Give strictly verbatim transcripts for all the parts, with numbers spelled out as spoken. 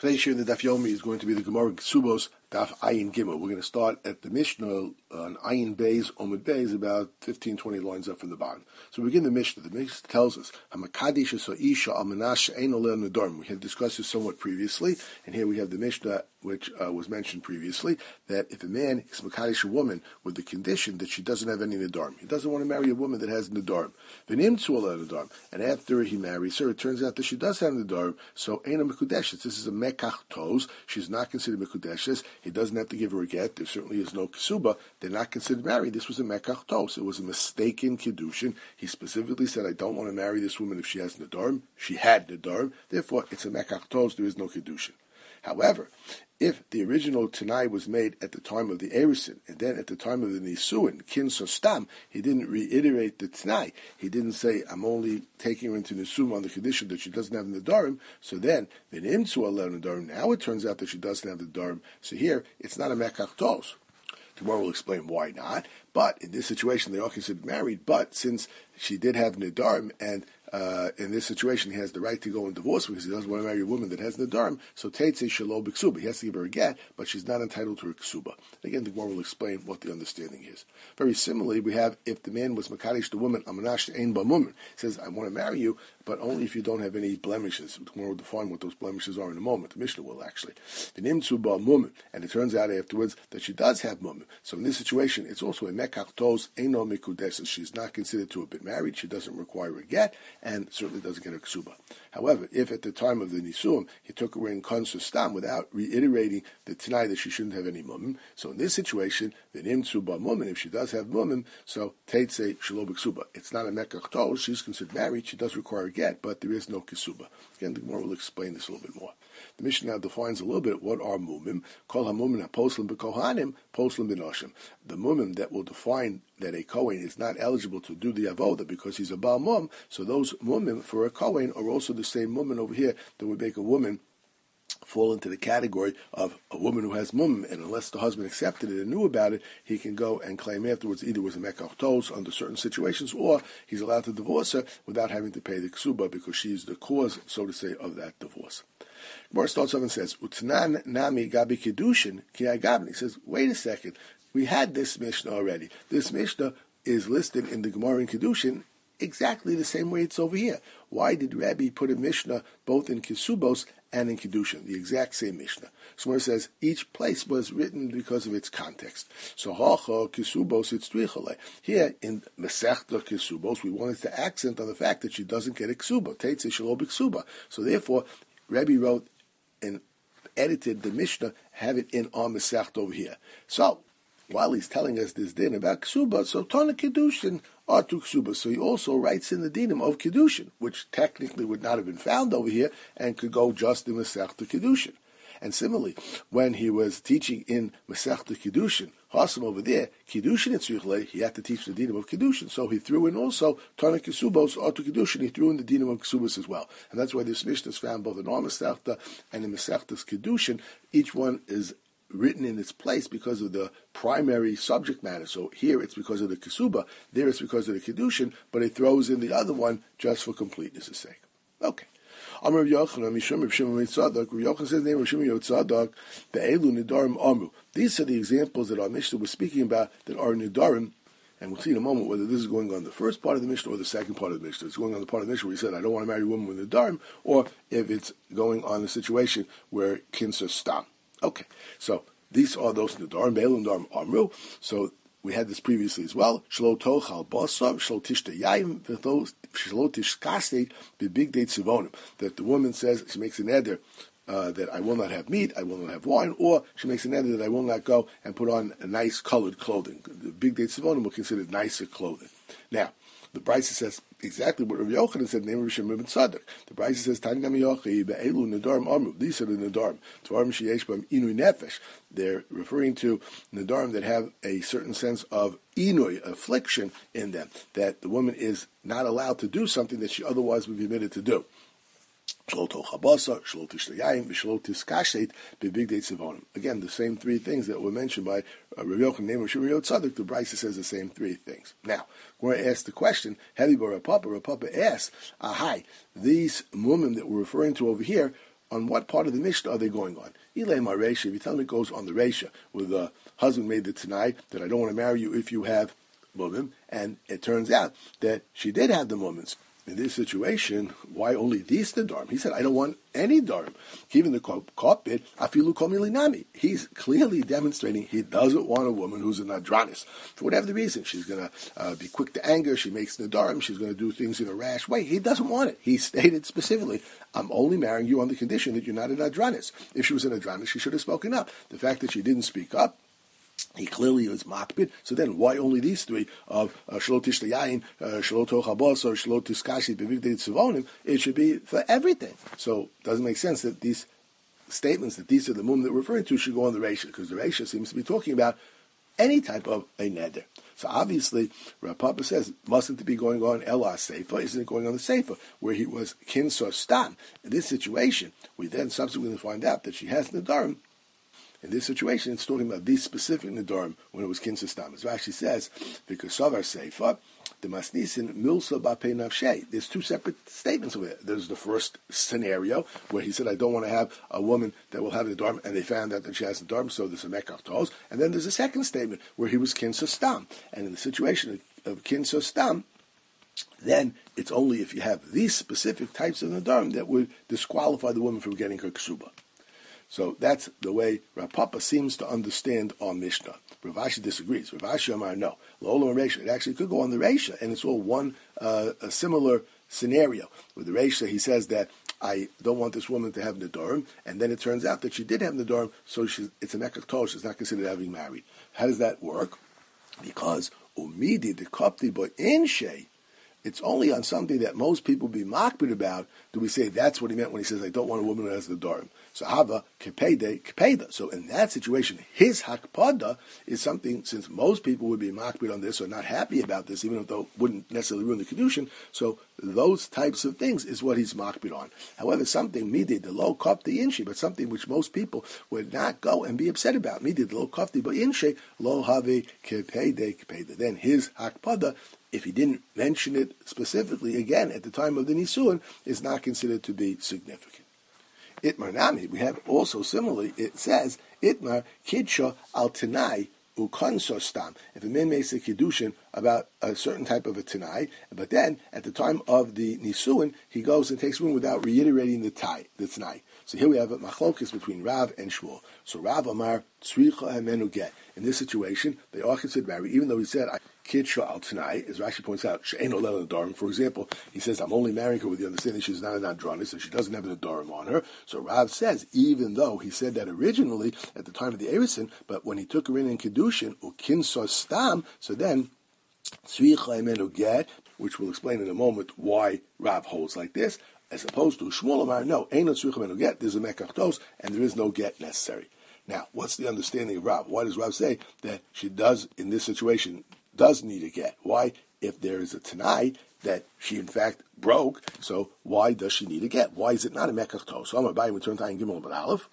Today's shir in the Daf Yomi is going to be the Gemara Ksubos Daf Ayin Gimel. We're going to start at the Mishnah on Ayin Beis, Omid Beis, about fifteen, twenty lines up from the bottom. So we begin the Mishnah. The Mishnah tells us, Hamakadish Isha Almanash Ein Oleh Nedarim. We had discussed this somewhat previously, and here we have the Mishnah, which uh, was mentioned previously, that if a man is Makadish a woman with the condition that she doesn't have any Nedarim, he doesn't want to marry a woman that has Nedarim, V'nim Tzu Oleh Nedarim, and after he marries her, it turns out that she does have Nedarim, so Ein Mekudeshes. This is a Mekach Toz. She's not considered Mekudeshes. He doesn't have to give her a get. There certainly is no Ksuba. They're not considered married. This was a Mekach Toz. It was a mistaken Kiddushin. He specifically said, I don't want to marry this woman if she has Nedarim. She had Nedarim. Therefore, it's a Mekach Toz. There is no Kiddushin. However, if the original Tanai was made at the time of the Erisin, and then at the time of the Nisuin, Kin Sostam, he didn't reiterate the Tanai. He didn't say, I'm only taking her into Nisum on the condition that she doesn't have Nedarim. So then, V'nim Tzu Oleh Nedarim, now it turns out that she doesn't have Nedarim. So here, it's not a Mekach Toz. Tomorrow we'll explain why not. But in this situation, they are considered married. But since she did have Nedarim, and uh, in this situation he has the right to go and divorce because he doesn't want to marry a woman that has Nedarim, so Teitze Shelo B'Ksuba. He has to give her a get, but she's not entitled to her Ksuba. Again, the Gemara will explain what the understanding is. Very similarly, we have if the man was Makadish the woman, Amanash Ein Ba'Mumin, says, I want to marry you, but only if you don't have any blemishes. The Gemara will define what those blemishes are in a moment. The Mishnah will actually. V'nim Tzu Ba'Mumin, and it turns out afterwards that she does have Mumin. So in this situation, it's also a Mekach Toz Eino Mikudeses. She's not considered to have been married. She doesn't require a get, and certainly doesn't get a ksuba. However, if at the time of the Nisuim, he took her in Konsustam without reiterating the Tanai that she shouldn't have any Mumim, so in this situation, the Nim Tzuba Mumim, if she does have Mumim, so Teitze Shelo B'Ksuba. It's not a Mekach Toz. She's considered married. She does require a get, but there is no ksuba. Again, the Gemara will explain this a little bit more. The Mishnah now defines a little bit what are mumim. Kol ha-mumim ha-poslim b'kohanim, poslim b'noshim. The mumim that will define that a Kohen is not eligible to do the avoda because he's a Baal Mum, so those mumim for a Kohen are also the same mumim over here that would make a woman fall into the category of a woman who has mum, and unless the husband accepted it and knew about it, he can go and claim afterwards either was a mekach toz under certain situations, or he's allowed to divorce her without having to pay the ksuba because she's the cause, so to say, of that divorce. Gemara starts off and says, Utnan nami gabi kiddushin ki agabni. He says, wait a second, we had this Mishnah already. This Mishnah is listed in the Gemara in Kiddushin exactly the same way it's over here. Why did Rabbi put a Mishnah both in Kisubos and in Kiddushin, the exact same Mishnah? So where it says each place was written because of its context. So Hacha Kisubos it's Twichale. Here in Masechta Kisubos, we wanted to accent on the fact that she doesn't get a Ksuba. Teitze Shelo B'Ksuba. So therefore, Rabbi wrote and edited the Mishnah, have it in our Masechta over here. So while he's telling us this din about Ksuba, so Tana Kiddushin are to Ksuba. So he also writes in the dinim of Kiddushin, which technically would not have been found over here and could go just in Masechta Kiddushin. And similarly, when he was teaching in Masechta Kiddushin, Hasam over there, Kiddushin Etzrichle, he had to teach the dinim of Kiddushin. So he threw in also Tana Kisubos or to Kiddushin, he threw in the dinim of Kisubos as well. And that's why this Mishnah is found both in our Masechta and in Masechta's Kiddushin. Each one is written in its place because of the primary subject matter. So here it's because of the Kisuba, there it's because of the Kiddushin, but it throws in the other one just for completeness' sake. Okay. Amar Yochanan, Mishum Rav Shimon Yitzadok. Rav Yochanan says, name Rav Shimon Yitzadok, Be'elu Nidarim Amru. These are the examples that our Mishnah was speaking about that are Nidarim, and we'll see in a moment whether this is going on the first part of the Mishnah or the second part of the Mishnah. It's going on the part of the Mishnah where he said, I don't want to marry a woman with Nidarim, or if it's going on the situation where Kinsa Stam. Okay, so these are those Nidarim, Be'elu Nidarim Amru. So we had this previously as well. Shlo tochal basar, shlo tishta yayim, shlo tishkasei b'big date sivonim. That the woman says, she makes an eder uh, that I will not have meat, I will not have wine, or she makes an eder that I will not go and put on a nice colored clothing. The big date sivonim were considered nicer clothing. Now, the Brisa says exactly what Rav Yochanan said in the name of Rishon ben Tzadok. The Brisa says, Tani Nami Yochi, Be'elu Nedarim Amru. These are the Nedarim. Tvarim Sheyesh Bam Inui Nefesh. They're referring to Nedarim that have a certain sense of Inui, affliction in them, that the woman is not allowed to do something that she otherwise would be permitted to do. Again, the same three things that were mentioned by uh, Rav Yochanan, name of Shimon Tzadok. The Brisa says the same three things. Now, we're going to ask the question, Heli Bar Papa, Rav Papa asks, Ahai, these women that we're referring to over here on what part of the Mishnah are they going on? Ilay ma Reisha, if you tell me it goes on the Reisha, where the husband made the Tanai that I don't want to marry you if you have mumim, and it turns out that she did have the mumins. In this situation, why only these nedarim? He said, I don't want any darim. Even the kopit, afilu komilinami. He's clearly demonstrating he doesn't want a woman who's an adranis. For whatever the reason, she's going to uh, be quick to anger, she makes nedarim, she's going to do things in a rash way. He doesn't want it. He stated specifically, I'm only marrying you on the condition that you're not an adranis. If she was an adranis, she should have spoken up. The fact that she didn't speak up, he clearly is makbid. So then, why only these three of shalot tishtayayin, shalot tochabos, or shalot tiskashi bevigdei tzivonim? It should be for everything. So it doesn't make sense that these statements, that these are the mum that we're referring to, should go on the Reisha, because the Reisha seems to be talking about any type of a neder. So obviously, Rav Papa says, mustn't it be going on Elah Seifa? Isn't it going on the Seifa, where he was kinso stam? In this situation, we then subsequently find out that she has nedarim. In this situation, it's talking about these specific nedarim when it was kinsa stam. As Rashi says, because of our seifa, the masnisin milsa bapei nafshei. There's two separate statements over there. There's the first scenario where he said, I don't want to have a woman that will have nedarim, and they found out that she has nedarim, so there's a mekach tos. And then there's a second statement where he was kinsa stam. And in the situation of kinsa stam, then it's only if you have these specific types of nedarim that would disqualify the woman from getting her ksuba. So that's the way Rav Papa seems to understand our Mishnah. Rav Ashi disagrees. Rav Ashi Amar, no. L'olam Reisha. It actually could go on the Reisha, and it's all one uh, a similar scenario. With the Reisha, he says that I don't want this woman to have nedarim, and then it turns out that she did have nedarim, so she's, it's a mekach tol. She's not considered having married. How does that work? Because umidi de kopti bo'inshei. It's only on something that most people be makbid about do we say that's what he meant when he says, I don't want a woman who has the darim. So hava kepede kepeda. So in that situation, his hakpada is something, since most people would be makbid on this or not happy about this, even though it wouldn't necessarily ruin the kedushin. So those types of things is what he's makbid on. However, something midid the low kofti inshi, but something which most people would not go and be upset about. Midid the low kofti but inshi lo have kepede kepeda. Then his hakpada, if he didn't mention it specifically, again, at the time of the Nisuin, is not considered to be significant. Itmar Nami, we have also similarly, it says, Itmar Kidsha al Tanai Ukonso Stam. If a man makes a Kiddushin about a certain type of a Tanai, but then at the time of the Nisuin, he goes and takes one without reiterating the tai, the Tanai. So here we have a machlokes between Rav and Shmuel. So Rav Amar Tzricha Hamenu Get. In this situation, they are considered married, even though he said, Kidsha al Tanai, as Rashi points out, She'ein olel nedarim. For example, he says, I'm only marrying her with the understanding she's not an adranis, and she doesn't have an nedarim on her. So Rav says, even though he said that originally at the time of the Erisin, but when he took her in in Kedushin, ukinso stam, so then, Tzricha Hamenu Get, which we'll explain in a moment why Rav holds like this, as opposed to Shmuel Amar, no, Ein Tzricha Hamenu Get, there's a mekach tos, and there is no get necessary. Now, what's the understanding of Rav? Why does Rav say that she does, in this situation, does need a get? Why, if there is a Tanai that she in fact broke, so why does she need a get? Why is it not a mekach tos? So I'm going to buy him return time Gimel but Aleph.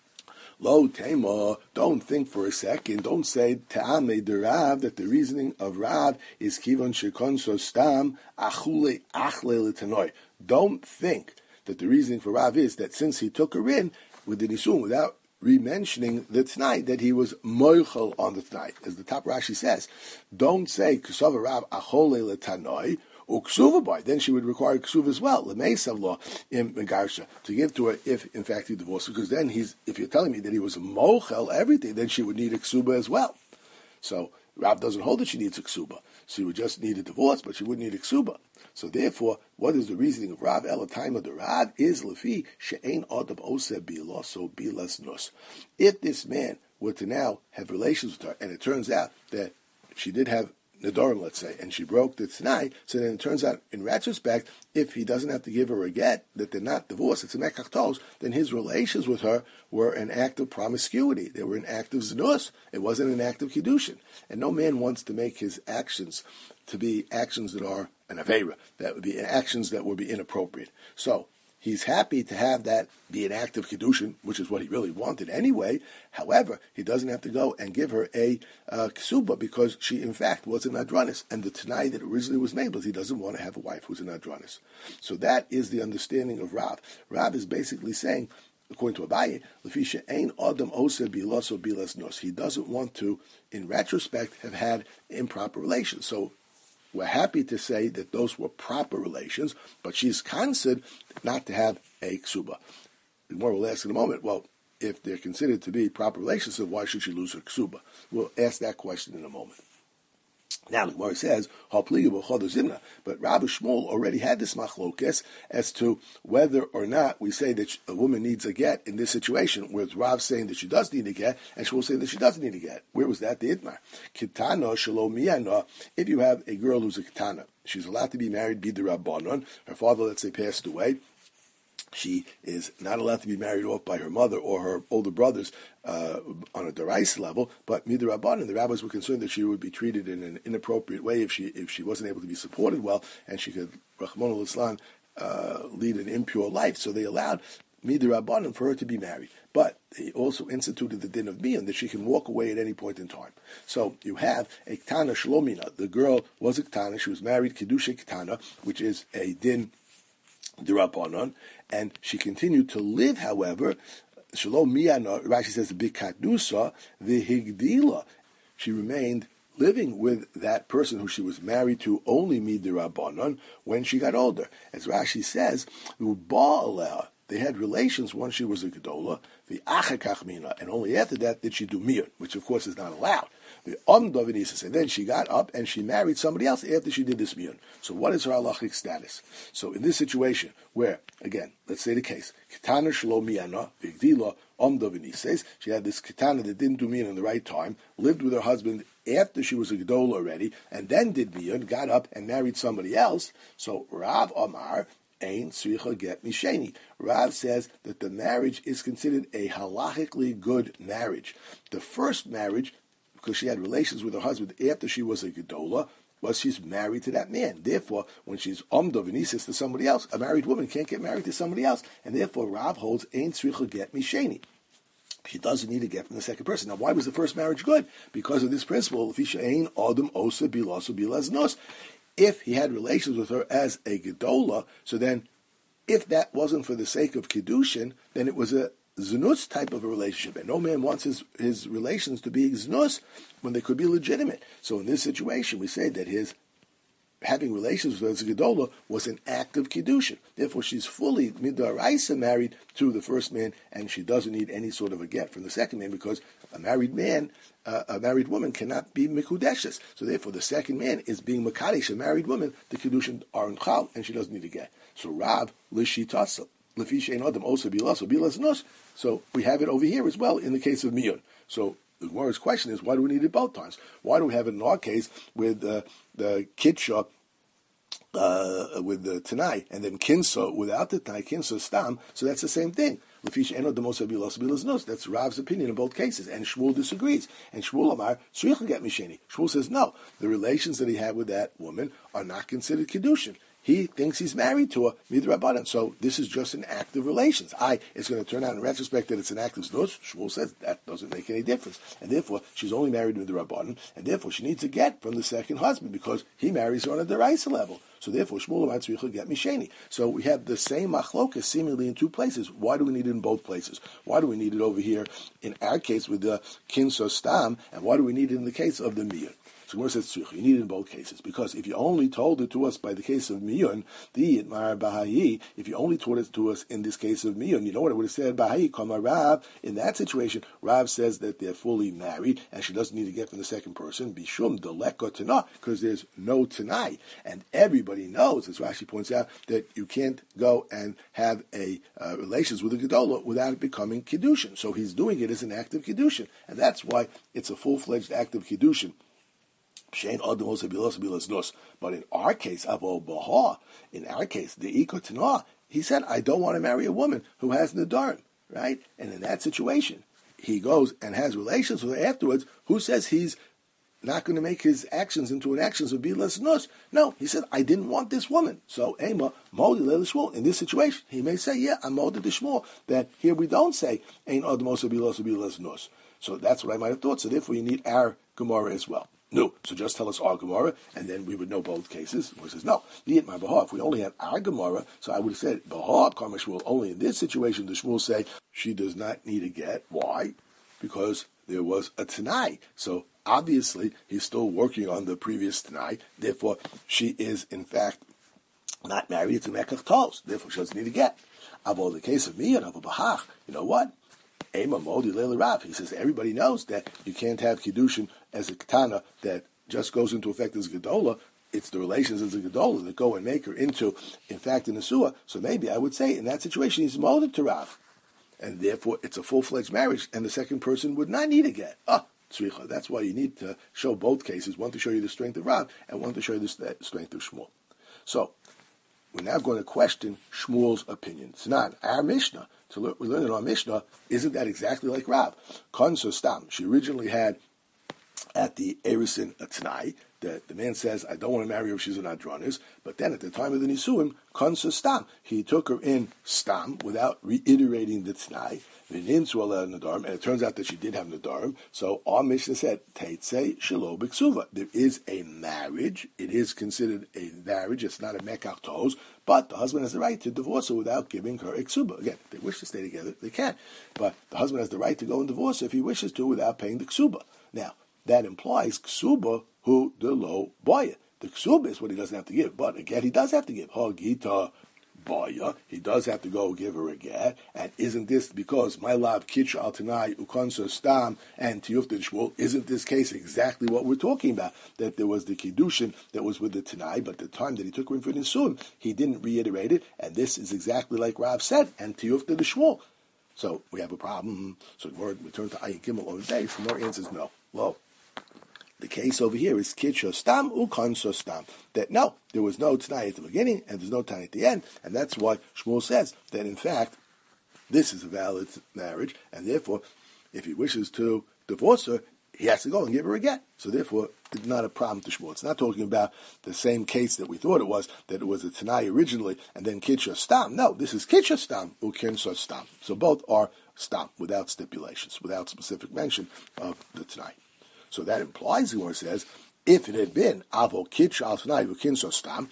Lo tema, don't think for a second, don't say Ta'ame de Rav, that the reasoning of Rav is Kivon Shekon So Stam Achule Achle L'Tanoi. Don't think that the reasoning for Rav is that since he took her in with the Nisun without re-mentioning the T'nai, that he was moichel on the T'nai. As the top Rashi says, don't say Ksava Rav Achole L'Tanoi, or Ksuva boy, then she would require Ksuva as well, L'Meisav law, in Megarsha, to give to her if, in fact, he divorced her, because then he's, if you're telling me that he was mochel everything, then she would need a Ksuba as well. So, Rav doesn't hold that she needs a Ksuba. She would just need a divorce, but she wouldn't need a Ksuba. So therefore, what is the reasoning of Rav? El time of the Rav is Lefi she'ein adab oseh bila so bilas nus. If this man were to now have relations with her, and it turns out that she did have nedarim, let's say, and she broke the T'nai, so then it turns out, in retrospect, if he doesn't have to give her a get, that they're not divorced, it's a mekach tos, then his relations with her were an act of promiscuity. They were an act of znus. It wasn't an act of kiddushin. And no man wants to make his actions to be actions that are an aveira, that would be actions that would be inappropriate. So, he's happy to have that be an act of Kiddushin, which is what he really wanted anyway. However, he doesn't have to go and give her a uh, ksuba because she, in fact, was an Adranis. And the Tanai that originally was made was he doesn't want to have a wife who's an Adranis. So that is the understanding of Rav. Rav is basically saying, according to Abaye, Lefisha ain adam osa bilas or bilas nos. He doesn't want to, in retrospect, have had improper relations. So we're happy to say that those were proper relations, but she's considered not to have a ksuba. The Gemara will ask in a moment, well, if they're considered to be proper relations, so why should she lose her ksuba? We'll ask that question in a moment. Now the Gemara says, but Rabbi Shmuel already had this machlokes as to whether or not we say that a woman needs a get in this situation, whereas Rav saying that she does need a get, and Shmuel saying that she doesn't need a get. Where was that? The Itmar. Kitana shalom miyana. If you have a girl who's a kitana, she's allowed to be married b'dirabbanon. Her father, let's say, passed away. She is not allowed to be married off by her mother or her older brothers uh, on a derais level, but midrabanan, the rabbis were concerned that she would be treated in an inappropriate way if she if she wasn't able to be supported well, and she could, Rahman al-Islam, uh, lead an impure life. So they allowed midrabanan for her to be married. But they also instituted the din of mian, that she can walk away at any point in time. So you have a ktana shlomina. The girl was a ktana, she was married, kedusha ktana, which is a din d'Rabbanan, and she continued to live, however, Shalom Miyana, Rashi says, Bikadusa, the Higdila. She remained living with that person who she was married to only Midirabbanan when she got older. As Rashi says, Ba'aleha, they had relations once she was a Gedola, the Achakach Mina, and only after that did she do Miyun, which of course is not allowed. The Omdovinisis, and then she got up and she married somebody else after she did this miyun. So what is her halachic status? So in this situation, where, again, let's say the case, Kitana Shlo Miyana, Vigdila, Omdovinisis, she had this Kitana that didn't do miyun in the right time, lived with her husband after she was a Gedola already, and then did miyun, got up and married somebody else. So Rav Amar, Ein Tzricha Get Misheni. Rav says that the marriage is considered a halachically good marriage. The first marriage, because she had relations with her husband after she was a Gedola, was she's married to that man. Therefore, when she's Omdov and Isis to somebody else, a married woman can't get married to somebody else. And therefore, Rav holds, Ein Tzricha Get Misheni. She doesn't need a get from the second person. Now, why was the first marriage good? Because of this principle, Ein Adam Osa Bilasu Bilaznos. If he had relations with her as a Gedola, so then, if that wasn't for the sake of Kiddushin, then it was a Znus type of a relationship, and no man wants his, his relations to be Znus when they could be legitimate. So in this situation, we say that his having relations with a Gedola was an act of Kiddushin. Therefore, she's fully midaraisa married to the first man, and she doesn't need any sort of a get from the second man, because a married man, uh, a married woman cannot be Mikudeshes. So therefore, the second man is being Makadesh, a married woman, the Kiddushin are in Chal, and she doesn't need a get. So Rav, Lishitasel. So we have it over here as well in the case of Miyun. So the Gemara's question is, why do we need it both times? Why do we have it in our case with uh, the Kitsha, uh, with the Tanai, and then Kinsa without the Tanai, Kinsa Stam? So that's the same thing. That's Rav's opinion in both cases, and Shmuel disagrees. And Shmuel Amar, Shmuel says no, the relations that he had with that woman are not considered Kiddushin. He thinks he's married to a midrabanan, so this is just an act of relations. I, it's going to turn out in retrospect that it's an act of znus. Shmuel says that doesn't make any difference, and therefore she's only married to midrabanan, and therefore she needs a get from the second husband because he marries her on a deraisa level. So therefore Shmuel might get misheni. So we have the same machlokas seemingly in two places. Why do we need it in both places? Why do we need it over here in our case with the kinso stam, and why do we need it in the case of the miyun? So Gemara says you need it in both cases, because if you only told it to us by the case of miyun, the itmar bahayi, if you only taught it to us in this case of miyun, you know what I would have said, bahayi kama Rav. In that situation, Rav says that they're fully married and she doesn't need to get from the second person, bishum deleka tana, because there's no tanai, and everybody knows, as Rashi points out, that you can't go and have a uh, relations with a gedola without it becoming kiddushin. So he's doing it as an act of kiddushin, and that's why it's a full-fledged act of kiddushin. But in our case, in our case, the Ikotana, he said, I don't want to marry a woman who has Nadarim, right? And in that situation, he goes and has relations with her afterwards. Who says he's not going to make his actions into an actions of Bilas Nus. No, he said, I didn't want this woman. So, Ema, Modi Leil Shmuel. In this situation, he may say, yeah, I'm Modi the Shmuel. That here we don't say, Ein Admos Bilas Bilas Nus. So that's what I might have thought. So therefore, you need our Gemara as well. No, so just tell us our Gemara, and then we would know both cases. He says, no, Liat my Bahar. If we only had our Gemara, so I would have said, Bahar, Karma Shmuel. Only in this situation, the Shmuel say, she does not need a get. Why? Because there was a Tanai. So obviously, he's still working on the previous Tanai. Therefore, she is, in fact, not married. It's a Mekach Tos. Therefore, she doesn't need a get. About the case of me and of a Bahach, you know what? Ema Modi Leila Rav. He says everybody knows that you can't have Kiddushin as a Ketana that just goes into effect as Gedola. It's the relations as a Gedola that go and make her into, in fact, a Nesua. So maybe I would say in that situation he's Modi to Rav. And therefore it's a full-fledged marriage and the second person would not need a get. Ah, Tzricha. That's why you need to show both cases, one to show you the strength of Rav and one to show you the strength of Shmuel. So, we're now going to question Shmuel's opinion. It's not our Mishnah. So we learn in our Mishnah, isn't that exactly like Rav? Kon Sostam. She originally had at the Erisin a Tanai, that the man says, I don't want to marry her if she's an Adranis, but then at the time of the Nisuim, Kon Sostam. He took her in Stam without reiterating the Tanai, and it turns out that she did have Nadarim. So our Mishnah said, Teitze Shelo B'Ksuva. There is a marriage. It is considered a marriage. It's not a Mekach Tos, but the husband has the right to divorce her without giving her a Ksuba. Again, if they wish to stay together, they can. But the husband has the right to go and divorce her if he wishes to without paying the Ksuba. Now, that implies Ksuba hu de lo boya. The Ksuba is what he doesn't have to give, but again, he does have to give. Ha Gita Boya, he does have to go give her a get, and isn't this because my love kitch al tanai ukonso stam and tiyufta shmuel? Isn't this case exactly what we're talking about? That there was the kiddushin that was with the tanai, but the time that he took her in for nisuim, he didn't reiterate it, and this is exactly like Rav said, and tiyufta the shmuel. So we have a problem. So we turn to Ayin Gimel on the day. Some more answers no. Well, the case over here is Kitcho Stam Ukonso Stam. That no, there was no Tanai at the beginning and there's no Tanai at the end, and that's why Shmuel says that in fact this is a valid marriage, and therefore if he wishes to divorce her, he has to go and give her a get. So therefore, it's not a problem to Shmuel. It's not talking about the same case that we thought it was, that it was a Tanai originally and then Kitcho Stam. No, this is Kitcho Stam Ukonso Stam. So both are Stam without stipulations, without specific mention of the Tanai. So that implies, the Gemara says, if it had been Avo Kitch Al Tanai Ukinso Stam,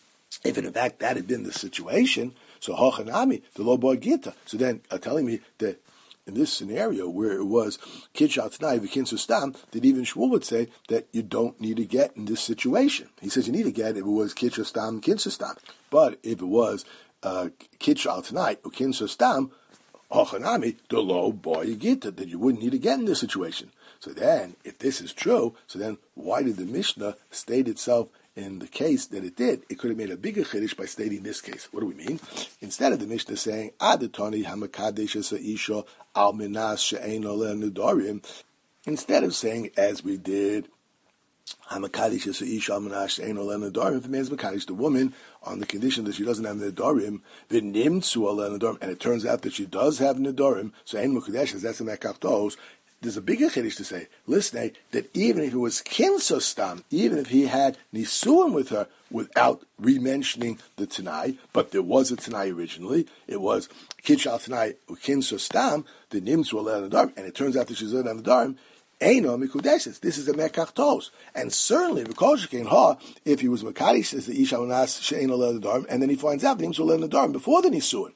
if in fact that had been the situation, so Hochanami, the Lo Boy Gita. So then uh, telling me that in this scenario where it was Kitch Al Tanai Ukinso Stam, that even Shmuel would say that you don't need a get in this situation. He says you need a get if it was Kitch Stam Ukinso Stam. But if it was uh, Kitch Al Tanai Ukinso Stam, Hochanami, the Lo Boy Gita, that you wouldn't need a get in this situation. So then, if this is true, so then why did the Mishnah state itself in the case that it did? It could have made a bigger chiddush by stating this case. What do we mean? Instead of the Mishnah saying, Adatoni hamakadesh isha al minas she'eino le'nedarim, instead of saying, as we did, hamakadesh isha al minas she'eino le'nedarim, if the man's makadesh, the woman, on the condition that she doesn't have nedarim, v'nimtzu al le'nedarim, and it turns out that she does have nedarim, so ein mukadeshes, that's a mekach tos. There's a bigger chiddush to say, listen, that even if it was kinso stam, even if he had nisuim with her without re-mentioning the Tanai, but there was a Tanai originally, it was kitch al Tanai kinso stam, the nimtzu al nedarim, and it turns out that she's on the darim, Eino mikudeshes. This is a mekach tos, and certainly because she came ha, if he was mekadesh, says the isha unas she'eino le'nedarim, and then he finds out the nimtzu le'nedarim before the nisuim.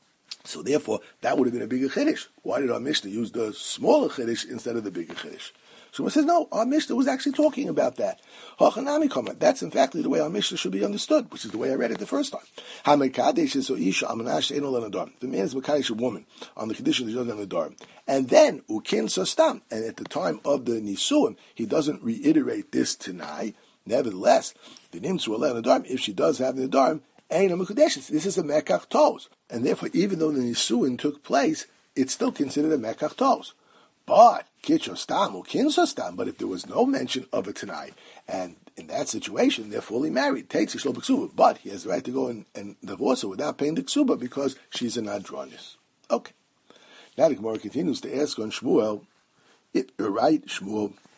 So therefore, that would have been a bigger chiddush. Why did our Mishnah use the smaller chiddush instead of the bigger chiddush? So one says, no, our Mishnah was actually talking about that. Hachanami comment. That's in fact the way our Mishnah should be understood, which is the way I read it the first time. Hamekadesh is isha amanash eno le'nedarim. The man is mekadesh a woman on the condition that she doesn't have nedarim, and then ukin sostam. And at the time of the nisuim, he doesn't reiterate this tanai. Nevertheless, the nimtzu aleh nedarim. If she does have nedarim, this is a mekach tos, and therefore, even though the nisuin took place, it's still considered a mekach tos. But kitcho stam or kinso stam. But if there was no mention of a tanai, and in that situation they're fully married, takes a shlo b'ksuba, but he has the right to go and, and divorce her without paying the ksuba because she's an adronis. Okay. Now the Gemara continues to ask on Shmuel, it right Shmuel that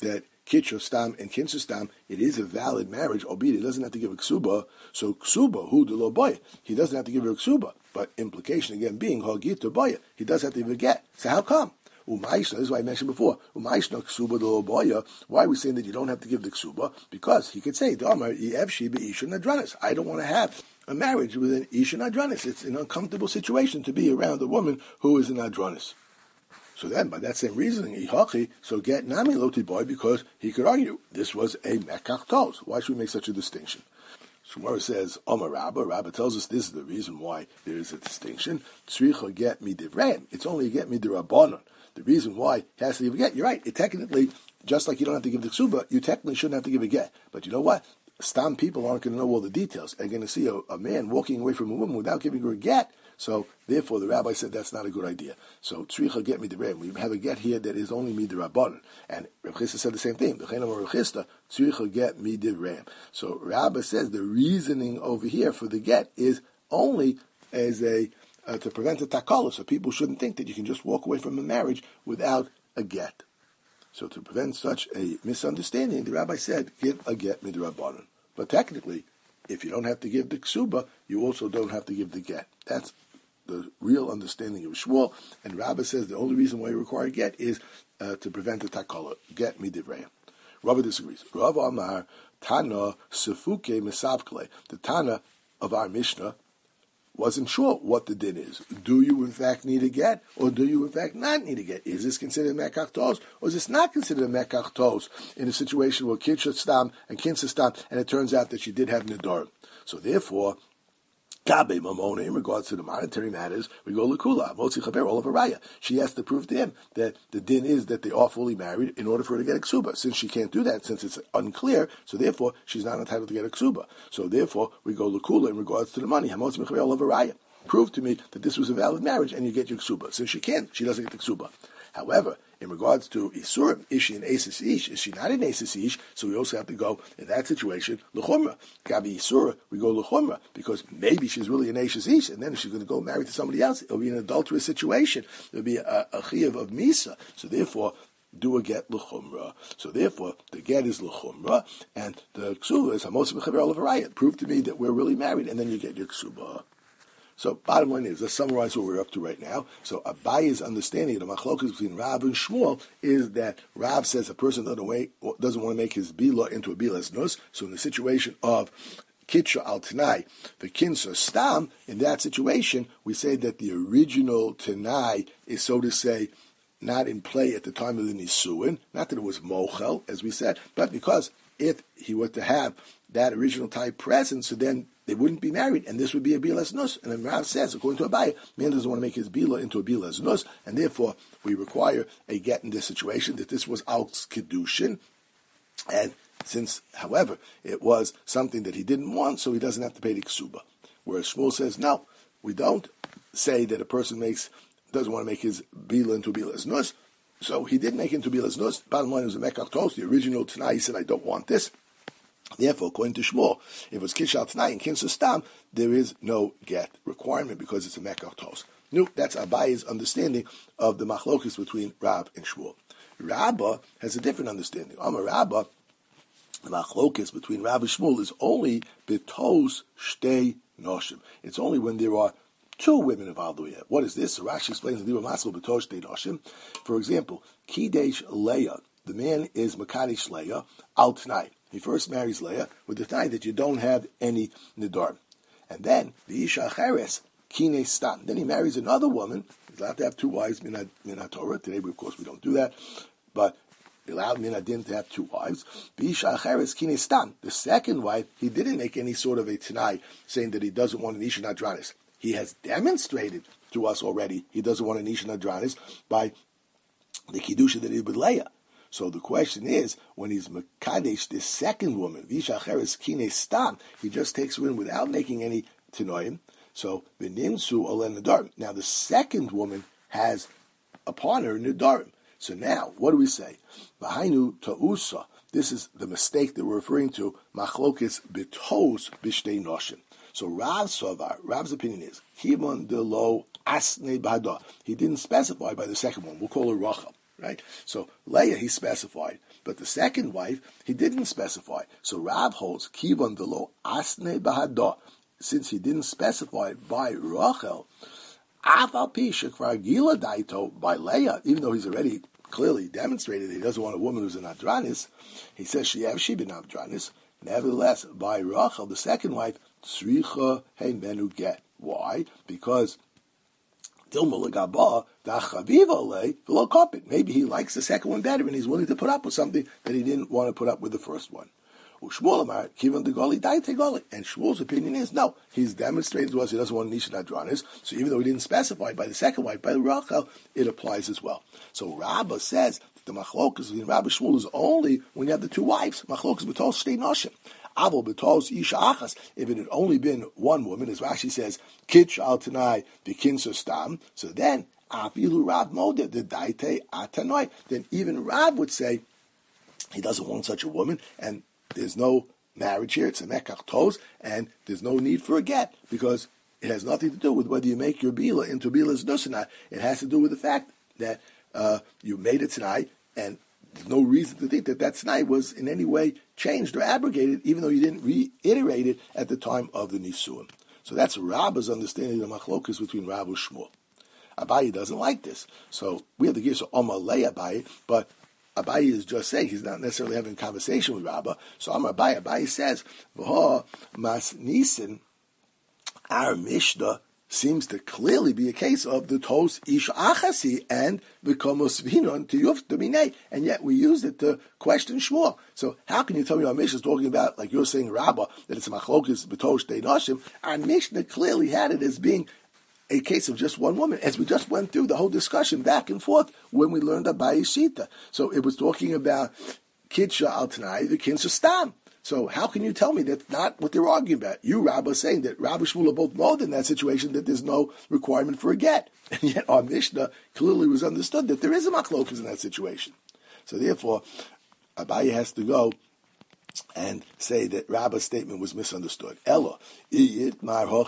Kitcha Stam and Kinsa Stam, it is a valid marriage, albeit he doesn't have to give a ksuba. So ksuba, who de lo boya, he doesn't have to give her a ksuba. But implication again being hagit to boya, he does have to give a get. So how come? Umaishna, this is why I mentioned before. Umaishna ksuba de lo boya. Why are we saying that you don't have to give the ksuba? Because he could say, Damar yevshi be'isha nadranis. I don't want to have a marriage with an isha nadranis. It's an uncomfortable situation to be around a woman who is an nadranis. So then, by that same reasoning, so get nami loti boy, because he could argue this was a mekach tos. Why should we make such a distinction? So Gemara says, Omar Rabba, Rabba tells us this is the reason why there is a distinction. Tzricha get mi divrayim. It's only a get mi dirabanan. The reason why he has to give a get, you're right, it technically, just like you don't have to give the ksuba, you technically shouldn't have to give a get. But you know what? Stam people aren't going to know all the details. They're going to see a, a man walking away from a woman without giving her a get. So, therefore, the rabbi said that's not a good idea. So, tzricha get midrabanan. We have a get here that is only midrabanan. And Rav Chisda said the same thing. Rav Chisda, tzricha get midrabanan. So, Rabbi says the reasoning over here for the get is only as a uh, to prevent a takala. So, people shouldn't think that you can just walk away from a marriage without a get. So, to prevent such a misunderstanding, the rabbi said, give a get midrabanan. But technically, if you don't have to give the ksuba, you also don't have to give the get. That's the real understanding of Shmuel, and Rabbah says the only reason why you require a get is uh, to prevent the takala. Get midivrei. Rava disagrees. Rava Amar Tana Sefuke Misavkle. The Tana of our Mishnah wasn't sure what the din is. Do you in fact need a get, or do you in fact not need a get? Is this considered mekach tos, or is this not considered a mekach tos in a situation where kitcha stam and kinsa stam, and it turns out that she did have nidar? So therefore, Kabe Mamona, in regards to the monetary matters, we go Lakula, Motzi Chaber, all of a raya. She has to prove to him that the din is that they are fully married in order for her to get a ksuba. Since she can't do that, since it's unclear, so therefore she's not entitled to get a ksuba. So therefore we go Lakula in regards to the money. Hamotzi Chaber, all of a raya. Prove to me that this was a valid marriage and you get your ksuba. Since she can't, she doesn't get the ksuba. However, in regards to Isurim, is she an Asis Ish? Is she not an Asis Ish? So we also have to go, in that situation, L'chumra. Gabi Isura, we go L'chumra, because maybe she's really an Asis Ish, and then if she's going to go married to somebody else, it'll be an adulterous situation. There'll be a, a Chiyav of Misa. So therefore, do a get L'chumra. So therefore, the get is L'chumra, and the Ksuba is Hamotzi B'chaber Olavarayat. Prove to me that we're really married, and then you get your Ksuba. So, bottom line is, let's summarize what we're up to right now. So, Abaye's understanding of the machlokas between Rav and Shmuel is that Rav says a person doesn't, wait, doesn't want to make his bila into a bilas nus. So, in the situation of kitcha al tanai, the kinsa stam, in that situation, we say that the original tanai is, so to say, not in play at the time of the nisuin. Not that it was mochel, as we said, but because if he were to have that original type present, so then they wouldn't be married, and this would be a bilas nus. And then Rav says, according to Abaye, man doesn't want to make his bila into a bilas nus, and therefore we require a get in this situation, that this was al kedushin, and since, however, it was something that he didn't want, so he doesn't have to pay the ksuba. Whereas Shmuel says, no, we don't say that a person makes doesn't want to make his bila into a bilas nus, so he did make it into bilas nus. Bottom line, it was a mekach tos, the original Tanai, he said, I don't want this. Therefore, according to Shmuel, if it was Kishal Tanai and Kinsa Stam, there is no get requirement because it's a mekach tos. No, that's Abaye's understanding of the machlokes between Rav and Shmuel. Rabbah has a different understanding. Amar Rabbah, the machlokes between Rav and Shmuel is only betos shtei noshim. It's only when there are two women involved with it. What is this? So Rashi explains the Maskal betos shtei noshim. For example, Kidesh Leah, the man is Makadish Leah al Tanai. He first marries Leah with the tie that you don't have any nidar. And then, the Isha Acheres, Kine Stam. Then he marries another woman. He's allowed to have two wives, Min HaTorah. Today, of course, we don't do that. But he allowed Min HaDin to have two wives. The Isha Acheres, Kine Stam. The second wife, he didn't make any sort of a Tanai saying that he doesn't want an Isha Nadranis. He has demonstrated to us already he doesn't want an Isha Nadranis by the Kiddusha that he did with Leah. So the question is, when he's Mekadesh, this second woman, Visha Acheres Kine Stam, he just takes her in without making any Tinoim. So, V'nimsu Olen Nadarim. Now, the second woman has upon her Nadarim. So now, what do we say? V'hainu Ta'usa. This is the mistake that we're referring to, Machlokes Betos Bishtei Noshim. So Rav Savar, Rav's opinion is, Kivon de lo Asne Bada. He didn't specify by the second one. We'll call her Rachel. right? So Leah, he specified. But the second wife, he didn't specify. So Rav holds, Kivan delo asne bahada, since he didn't specify by Rachel, Afal pi shekvar gila daito by Leah, even though he's already clearly demonstrated that he doesn't want a woman who's an Adranis, he says she have she been Adranis. Nevertheless, by Rachel, the second wife, tzricha hey menu get. Why? Because maybe he likes the second one better and he's willing to put up with something that he didn't want to put up with the first one. And Shmuel's opinion is, no, he's demonstrated to us he doesn't want Nisha Adranis, so even though he didn't specify by the second wife, by the Rachel, it applies as well. So Rabbah says that the machlokas between Rabbah and Shmuel is only when you have the two wives. Machlokas b'tol shtei nashim. Avol b'tol isha achas. If it had only been one woman, as Rashi says, kitch al tanai v'kinsa stam, so then, afilu Rab modeh the daite atanoi, then even Rab would say he doesn't want such a woman, and there's no marriage here, it's a mekach tos, and there's no need for a get, because it has nothing to do with whether you make your bila into bila's nus or not. It has to do with the fact that uh, you made it tonight, and there's no reason to think that that tonight was in any way changed or abrogated, even though you didn't reiterate it at the time of the nisuim. So that's Rabbah's understanding of the machlokas between Rav and Shmuel. Abaye doesn't like this. So we have the Girsa Omalei Abaye, but Abaye is just saying, he's not necessarily having a conversation with Rabbah. So Amar Abaye, Abaye says, V'ho mas nisin, our Mishnah seems to clearly be a case of the tos ish achasi and the komos vinon to yuf dominate, and yet we used it to question Shmuel. So how can you tell me our Mishnah is talking about, like you're saying, Rabbah, that it's a machlokes b'tosh de nashim? Our Mishnah clearly had it as being a case of just one woman, as we just went through the whole discussion back and forth when we learned Abaye Shita. So it was talking about Kidsha al Tanai, the Kinsha Stam. So how can you tell me that's not what they're arguing about? You, Rabbah, saying that Rabbah Shmuel are both mod in that situation, that there's no requirement for a get. And yet our Mishnah clearly was understood that there is a machlokas in that situation. So therefore, Abaye has to go and say that Rabbah's statement was misunderstood. Ella, if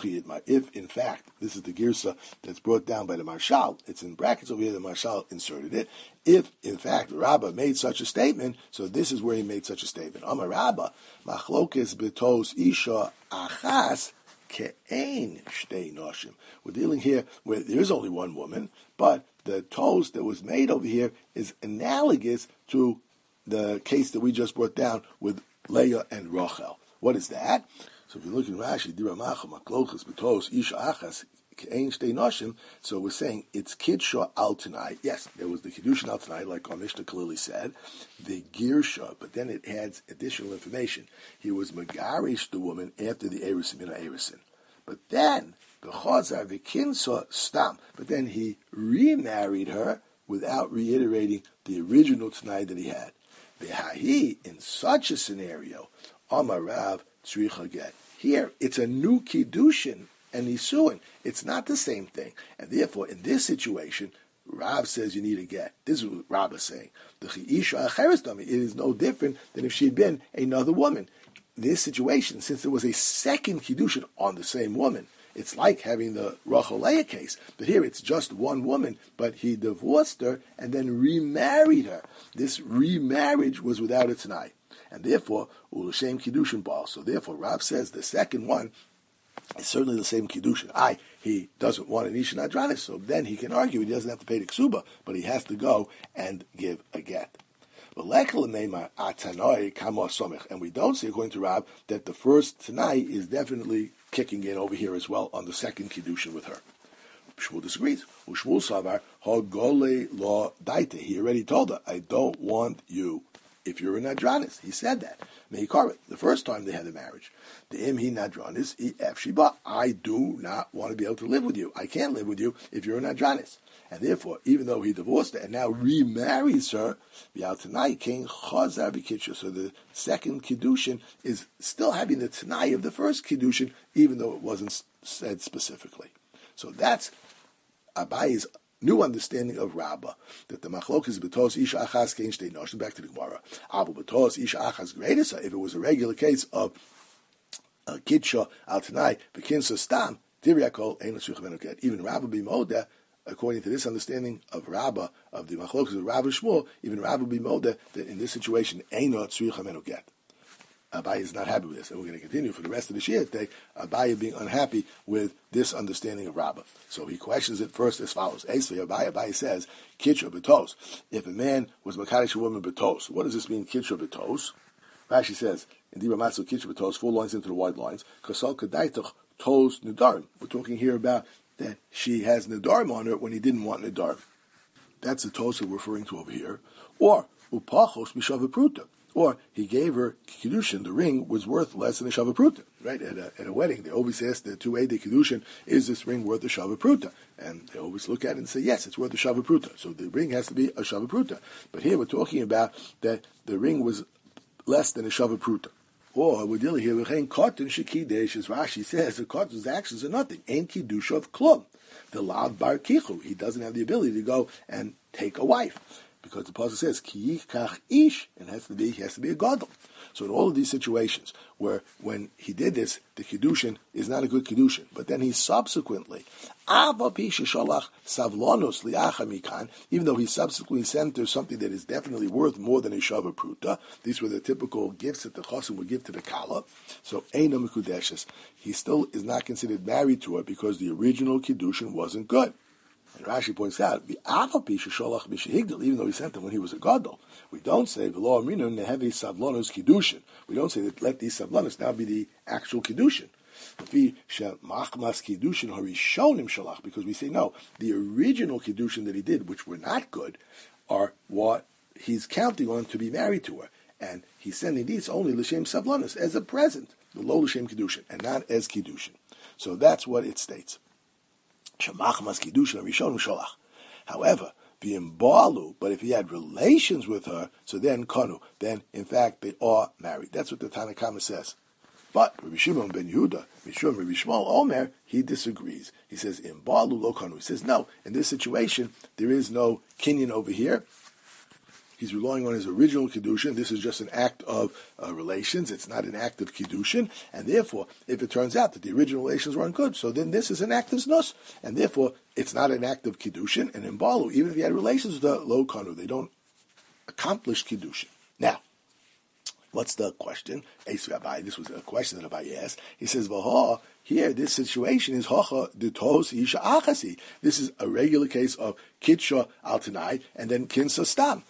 in fact, this is the girsa that's brought down by the Marshal, it's in brackets over here, the Marshal inserted it. If in fact Rabbah made such a statement, so this is where he made such a statement. Amar Rabbah, machlokes betos isha achas ke'ein shtei noshim. We're dealing here where there is only one woman, but the toast that was made over here is analogous to the case that we just brought down with Leah and Rachel. What is that? So if you look in Rashi, Diramacha Maklochas Betos Isha Achas Ke'ein Shtei Noshim, so we're saying it's Kidsha Al Tanai. Yes, there was the Kiddushin Al Tanai, like our Mishnah clearly said, the Girsha, but then it adds additional information. He was Megarish the woman after the Erisin Mina Erisin. But then, the Chazar, the Kinsa Stam, but then he remarried her without reiterating the original Tanai that he had. V'hahi, in such a scenario, Amar Rav tzricha get. Here, it's a new kiddushin and nisuin. It's not the same thing, and therefore, in this situation, Rav says you need a get. This is what Rav is saying. The chi'isha acheres dami. It is no different than if she had been another woman. This situation, since there was a second kiddushin on the same woman, it's like having the Rachel Leah case, but here it's just one woman, but he divorced her and then remarried her. This remarriage was without a Tanai, and therefore, Ulashem Kiddushin Baal. So therefore, Rav says the second one is certainly the same Kiddushin. I, he doesn't want an Isha Nadranis, so then he can argue he doesn't have to pay the Ksuba, but he has to go and give a get. And we don't see, according to Rab, that the first Tanai is definitely kicking in over here as well on the second Kiddushin with her. Shmuel disagrees. Shmuel Savar, Hagole Law Daite. He already told her, I don't want you if you're an Nadranis. He said that. Mehikaret, the first time they had a marriage. The Imhi Nadranis, Ef Shiba. I do not want to be able to live with you. I can't live with you if you're an Nadranis. And therefore, even though he divorced her and now remarries her, Tanai King Chazar B'Kitcha. So the second Kiddushin is still having the Tanai of the first Kiddushin, even though it wasn't said specifically. So that's Abaye's new understanding of Rabbah, that the machlok is betos isha achas kein shtei noshim. Back to the Gemara. Abu betos isha achas greatest. If it was a regular case of uh, Kidsha al Tanai B'Kinsa Stam, Tiriakol Ein L'Shuch V'Enu Get. Even Rabbah b'Moda according to this understanding of Rabbah, of the Machlokas of Rav and Shmuel, even Rabbah would be molded that in this situation, Eino Tzricha Menu Get. Abaye is not happy with this, and we're going to continue for the rest of the Shia today. Abaye being unhappy with this understanding of Rabbah. So he questions it first as follows. Esvei Abaye, Abaye says, Kitra Betos. If a man was Makadosh a woman Betos, what does this mean, Kitra Betos? Rashi says, in Dibra Matzu, Kitra Betos, four lines into the wide lines, Kasal Kadaitach Tos Nidarim. We're talking here about that she has Nidarim on her when he didn't want Nidarim. That's the Tos that we're referring to over here. Or, Upachos Mishav Pruta. Or he gave her Kiddushin, the ring was worth less than a Shavapruta. Right? At a, at a wedding, they always ask the two A the Kiddushin, is this ring worth a Shavapruta? And they always look at it and say, yes, it's worth a Shavapruta. So the ring has to be a Shavapruta. But here we're talking about that the ring was less than a Shavapruta. Or we're dealing here with Cotton Shekidesh, as Rashi says, the Cotton's actions are nothing. Ein Kiddush of Klum. The Lav Bar Kichu. He doesn't have the ability to go and take a wife. Because the Pasuk says, Ki kach ish, and it has to be, he has to be a gadol. So in all of these situations, where when he did this, the Kiddushin is not a good Kiddushin, but then he subsequently, even though he subsequently sent her something that is definitely worth more than a Shava Pruta, these were the typical gifts that the Chosim would give to the Kala, so Eina Mekudeshes, he still is not considered married to her because the original Kiddushin wasn't good. And Rashi points out, even though he sent them when he was a gadol, we don't say v'lo amrinu nehevi savlonos kiddushin. We don't say that let these savlonos now be the actual kiddushin. Because we say no, the original kiddushin that he did, which were not good, are what he's counting on to be married to her, and he's sending these only l'shem savlonos as a present, the lo l'shem kiddushin, and not as kiddushin. So that's what it states. However, but if he had relations with her, so then kanu, then in fact they are married. That's what the Tanna Kama says. But Rabbi Shimon ben Yehuda, Mishum Rabbi Shmuel Omer, he disagrees. He says in balu lo kanu. He says no. In this situation, there is no kinyan over here. He's relying on his original Kiddushin. This is just an act of uh, relations. It's not an act of Kiddushin. And therefore, if it turns out that the original relations weren't good, so then this is an act of Znus. And therefore, it's not an act of Kiddushin. And in Balu, even if he had relations with the Lo Kanu, they don't accomplish Kiddushin. Now, what's the question? This was a question that Abaye asked. He says, Vaha, here, this situation is Hacha Dutos Isha Achasi. This is a regular case of Kitsha Al Tanai and then Kinsa Stam.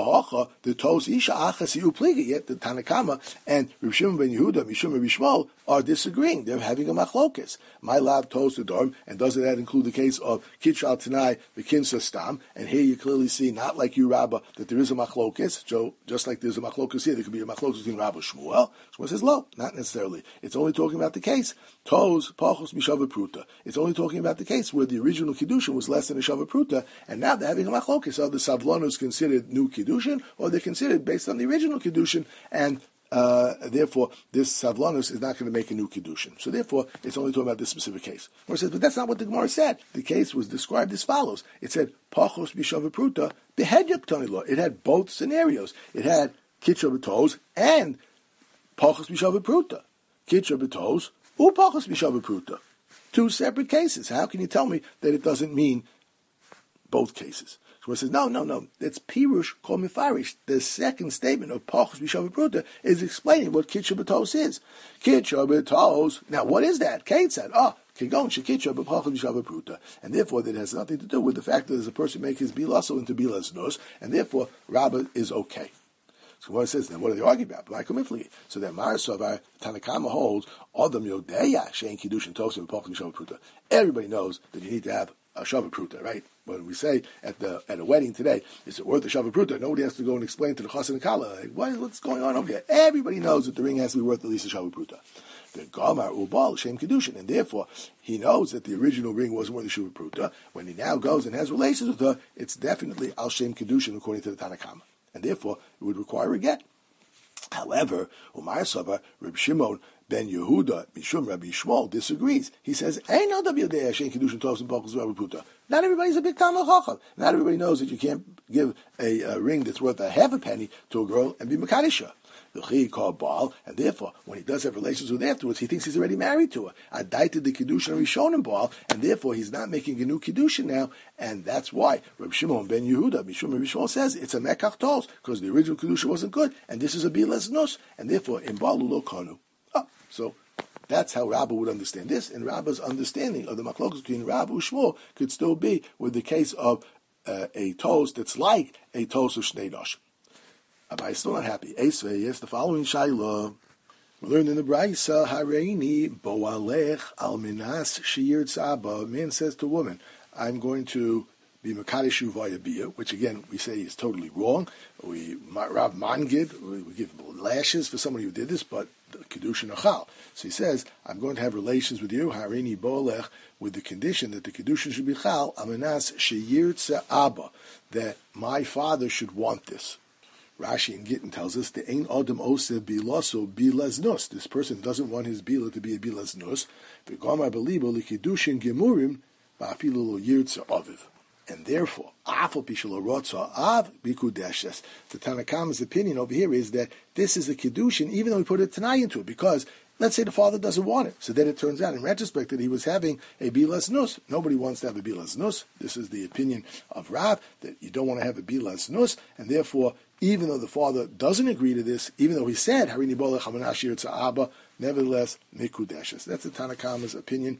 The Tos Isha Achasi Upligi, yet the Tanna Kama and Reb Shimon ben Yehuda, Mishum Rabbi Shmuel are disagreeing. They're having a machlokes. My lab Tos the Dorm, and doesn't that include the case of Kitch Al Tanai, the Kinsa Stam? And here you clearly see, not like you, Rabbah, that there is a machlokes. So just like there's a machlokes here, there could be a machlokes between Rabbah and Shmuel. Shmuel says, no, not necessarily. It's only talking about the case. Tos Pachos Mishava Pruta. It's only talking about the case where the original Kiddushin was less than a Shava Pruta, and now they're having a machlokes. Are the Savlonos considered new Kiddushin, or they're considered based on the original Kiddushin, and uh, therefore this Savlonos is not going to make a new Kiddushin. So therefore, it's only talking about this specific case. Gemara says, but that's not what the Gemara said. The case was described as follows. It said, Pachos B'Shava Pruta, Behed Yaktani Law. It had both scenarios. It had Kitcha B'Tos and Pachos B'Shava Pruta. Kitcha B'Tos, U Pachos B'Shava Pruta. Two separate cases. How can you tell me that it doesn't mean both cases? So it says, no, no, no. That's Pirush Kol Mifarish. The second statement of Pachos B'Shava Pruta is explaining what Kitcha B'Tos is. Kitcha B'Tos. Now, what is that? Kate said, oh, Kigon Shekitcha B'Pachos B'Shava Pruta. And therefore, that has nothing to do with the fact that there's a person make his Bilaso into Bilas Nos, and therefore, Rabbah is okay. So what it says, then what are they arguing about? So then Marasavar Tanna Kama holds, Adam Yodeya Shein Kiddushin Tosim B'Pachos B'Shava Pruta. Everybody knows that you need to have a Shava Pruta, right? When we say at the at a wedding today, is it worth a Shava Pruta? Nobody has to go and explain to the Chassan and Kala, like, what is, what's going on over here? Everybody knows that the ring has to be worth at least a Shava Pruta. The Gamar Ubal Shem Kiddushin, and therefore he knows that the original ring wasn't worth a Shava Pruta. When he now goes and has relations with her, it's definitely Al Shem Kiddushin according to the Tanna Kama, and therefore it would require a get. However, Umar Saba, Reb Shimon ben Yehuda, Mishum Rabbi Shmuel disagrees. He says, Not everybody's a big Talmud Chacham. Not everybody knows that you can't give a, a ring that's worth a half a penny to a girl and be Makadisha. And therefore, when he does have relations with her afterwards, he thinks he's already married to her. Adaited the Kiddushin Rishonim Baal, and therefore he's not making a new Kiddushin now, and that's why Reb Shimon ben Yehuda, Mishum ben Shimon says it's a Mekach Tos, because the original Kiddushin wasn't good, and this is a Bilas Nus, and therefore, in Balu Lo Kanu. Oh, so that's how Rabbah would understand this, and Rabbah's understanding of the Machlokas between Rabbah and Shmuel could still be with the case of uh, a toast that's like a toast of Shnei Noshim. Abai is still not happy. Esvei, yes, the following Shaila. We learned in the Braisa, Hareini boalech al minas shir tzaba. A man says to a woman, I'm going to be Makadishu via bia, which again we say is totally wrong. We Rav Mangid, we, we give lashes for somebody who did this, but Kiddushin Achal. So he says, I'm going to have relations with you, Hareini boalech, with the condition that the Kiddushin should be chal, al minas shir tzaba, that my father should want this. Rashi in Gittin tells us the Ein Adam Ose Bilaso Bilaznus. This person doesn't want his Bila to be a Bilaznus. V'gamar belibo likidushin gemurim ba'afilu yirtza aviv. And therefore, afal pishalo rotza av bikudeshes. The Tanakama's opinion over here is that this is a kiddushin, even though we put a tanai into it, because let's say the father doesn't want it. So then it turns out, in retrospect, that he was having a bilas nus. Nobody wants to have a bilas nus. This is the opinion of Rav, that you don't want to have a bilas nus, and therefore, even though the father doesn't agree to this, even though he said, Harini bolech hamanashir tza'aba, nevertheless, mikudeshes. That's the Tanakama's opinion,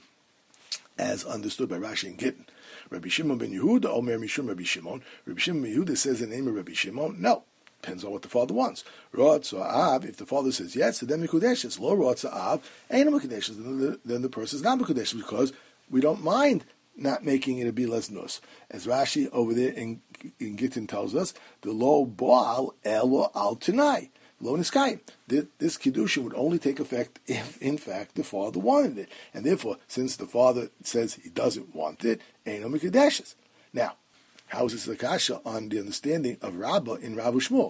as understood by Rashi and Gittin. Rabbi Shimon ben Yehuda, Omer Mishum Rabbi Shimon. Rabbi Shimon ben Yehuda says the name of Rabbi Shimon. No. Depends on what the father wants. Rotz or Av, if the father says yes, then Mikudeshes. Lo Rotz or Av, ain't a Mikudeshes. Then the, then the person is not Mikudeshes, because we don't mind not making it a Bilas Nus. As Rashi over there in, in Gittin tells us, the Lo Boal Elo Al Tanai. Lo Niskai. This Kiddushin would only take effect if, in fact, the father wanted it. And therefore, since the father says he doesn't want it, ain't no Mikudeshes. Now, how is this the kasha on the understanding of Rabbah in Rav Shmuel?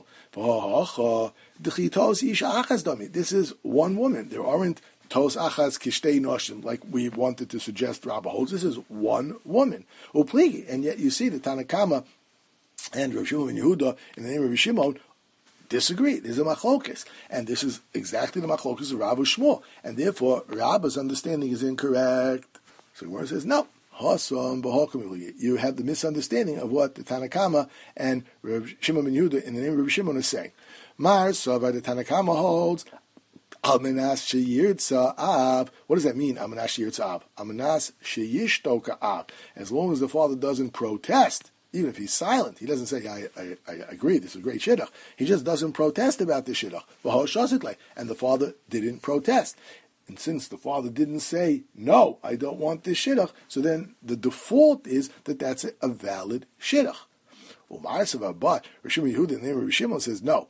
This is one woman. There aren't tos achas kishtei noshim like we wanted to suggest Rabbah holds. This is one woman. Upligi. And yet you see the Tanakama and Rav Shimon and Yehuda in the name of Rav Shimon disagree. There's a machlokes. And this is exactly the machlokes of Rav Shmuel. And therefore, Rabbah's understanding is incorrect. So the word says, no. You have the misunderstanding of what the Tanakama and Rav Shimon ben Yehuda in the name of Rav Shimon is saying. Mar Savar, the Tanakama holds, Almanas sheyirtza av. What does that mean, Almanas sheyirtza av? Almanas sheyishtoka av. As long as the father doesn't protest, even if he's silent, he doesn't say, I, I, I agree, this is a great shidduch. He just doesn't protest about this shidduch. And the father didn't protest. And since the father didn't say, no, I don't want this shidduch, so then the default is that that's a, a valid shidduch. But Rishon Yehuda, in the name of Rishimon, says, no.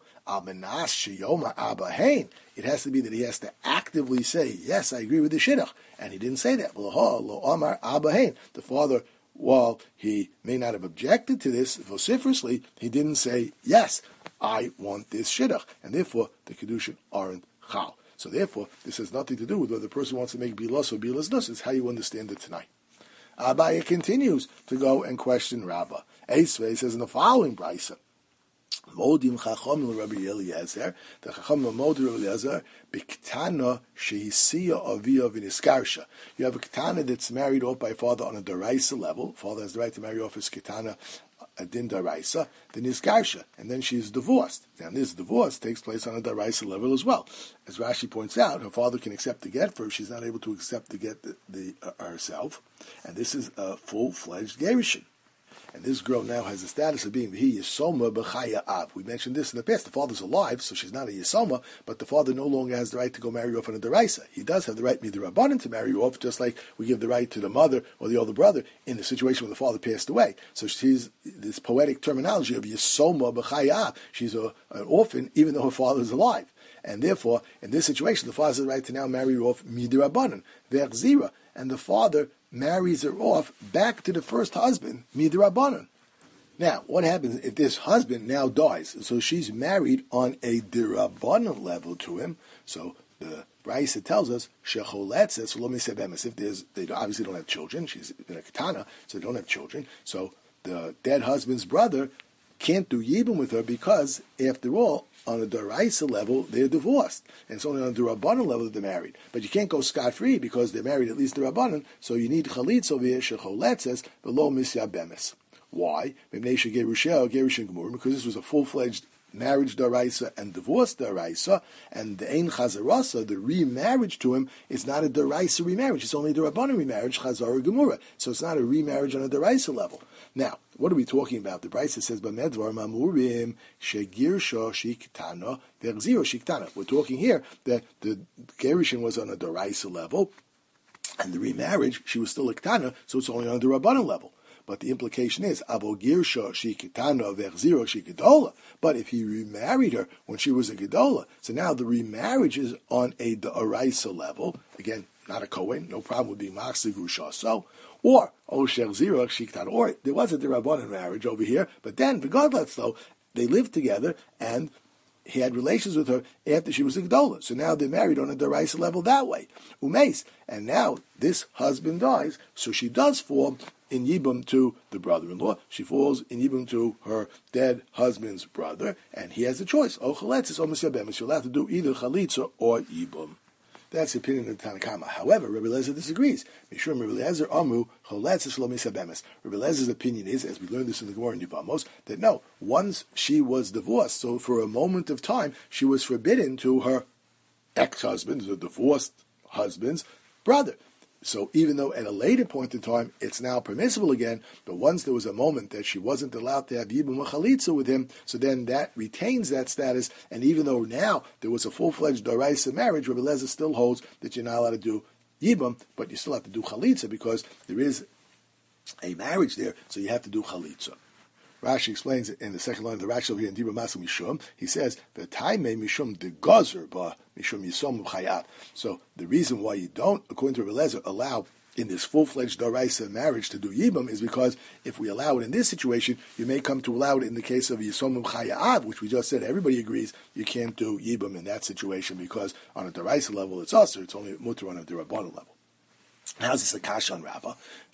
It has to be that he has to actively say, yes, I agree with the shidduch. And he didn't say that. The father, while he may not have objected to this vociferously, he didn't say, yes, I want this shidduch. And therefore, the Kiddushin aren't chal. So therefore, this has nothing to do with whether the person wants to make bilas or bilas nus. It's how you understand it tonight. Abaye continues to go and question Rabbah. Esvei says in the following brisa, Modim chacham Rabbi Eliezer, the chacham modim Rabbi Eliezer, biktana shehisiya avia v'niskarsha. You have a ketana that's married off by a father on a daraisa level. Father has the right to marry off his ketana a din daraisa, then is garsha, and then she's divorced. Now this divorce takes place on a daraisa level as well. As Rashi points out, her father can accept the get for her if she's not able to accept the get the, the, uh, herself, and this is a full-fledged gerushin. And this girl now has the status of being the Yisoma B'chaya Av. We mentioned this in the past. The father's alive, so she's not a Yisoma, but the father no longer has the right to go marry off on a deraisa. He does have the right, midrabanan, to marry off, just like we give the right to the mother or the older brother in the situation where the father passed away. So she's this poetic terminology of Yisoma B'chaya Av. She's a, an orphan, even though her father is alive. And therefore, in this situation, the father has the right to now marry off midrabanan, ve'chzira, and the father marries her off back to the first husband, midrabanan. Now, what happens if this husband now dies? So she's married on a dirabanan level to him. So the Brisa tells us, shecholetzes lo misebemes. If there's, they obviously don't have children. She's in a katana, so they don't have children. So the dead husband's brother can't do Yibum with her because, after all, on a Daraisa level, they're divorced. And it's only on the Rabbanan level that they're married. But you can't go scot-free because they're married at least the Rabbanan, so you need Chalitz over here, Shecholetzes, below Misya Bemis. Why? Because this was a full-fledged marriage daraisa and divorce daraisa, and the ein chazarasa, the remarriage to him, is not a daraisa remarriage. It's only a Rabbanan remarriage, chazara gemura. So it's not a remarriage on a daraisa level. Now, what are we talking about? The Brisa says, "B'medvar mamurim shegirsha shiktana ve'chziro shiktana." We're talking here that the gerushin was on a daraisa level, and the remarriage she was still a ktana, so it's only on the Rabbanan level. But the implication is, Avo Girsha Shikitana Verziro Shikidola. But if he remarried her when she was a Gedola, so now the remarriage is on a Da'araisa level. Again, not a Kohen, no problem with being Maxi Grusha. So, or Osher Ziro Shikitana. Or there was a Dirabanan marriage over here, but then, regardless though, they lived together and he had relations with her after she was a Gedola. So now they're married on a Daraisa level that way. Umeis. And now this husband dies, so she does fall in Yibum to the brother-in-law. She falls in Yibum to her dead husband's brother, and he has a choice. O chaletzis o misyabemis. You'll have to do either chalitza or Yibum. That's the opinion of the Tanakama. However, Rabbi Eliezer disagrees. Mishum Rabbi Eliezer amu chaletzis lo misyabemis. Rabbi Eliezer's opinion is, as we learned this in the Gemara in Yevamos, that no, once she was divorced, so for a moment of time, she was forbidden to her ex-husband's, the divorced husband's brother. So even though at a later point in time it's now permissible again, but once there was a moment that she wasn't allowed to have Yibum Chalitza with him, so then that retains that status, and even though now there was a full-fledged Doraisa marriage, Rabbi Eliezer still holds that you're not allowed to do Yibum, but you still have to do Chalitza because there is a marriage there, so you have to do Chalitza. Rashi explains it in the second line of the Rashi over here in Dibra Masu Mishum. He says, "V'taime Mishum de Gozer ba Mishum Yisom Chayat." So the reason why you don't, according to Rabbi Eliezer, allow in this full-fledged Doraisa marriage to do Yibam is because if we allow it in this situation, you may come to allow it in the case of Yisom Chayat, which we just said everybody agrees you can't do Yibam in that situation because on a Doraisa level it's us, or it's only mutter on a Dirabban level. How's this a kasha on Rabbah?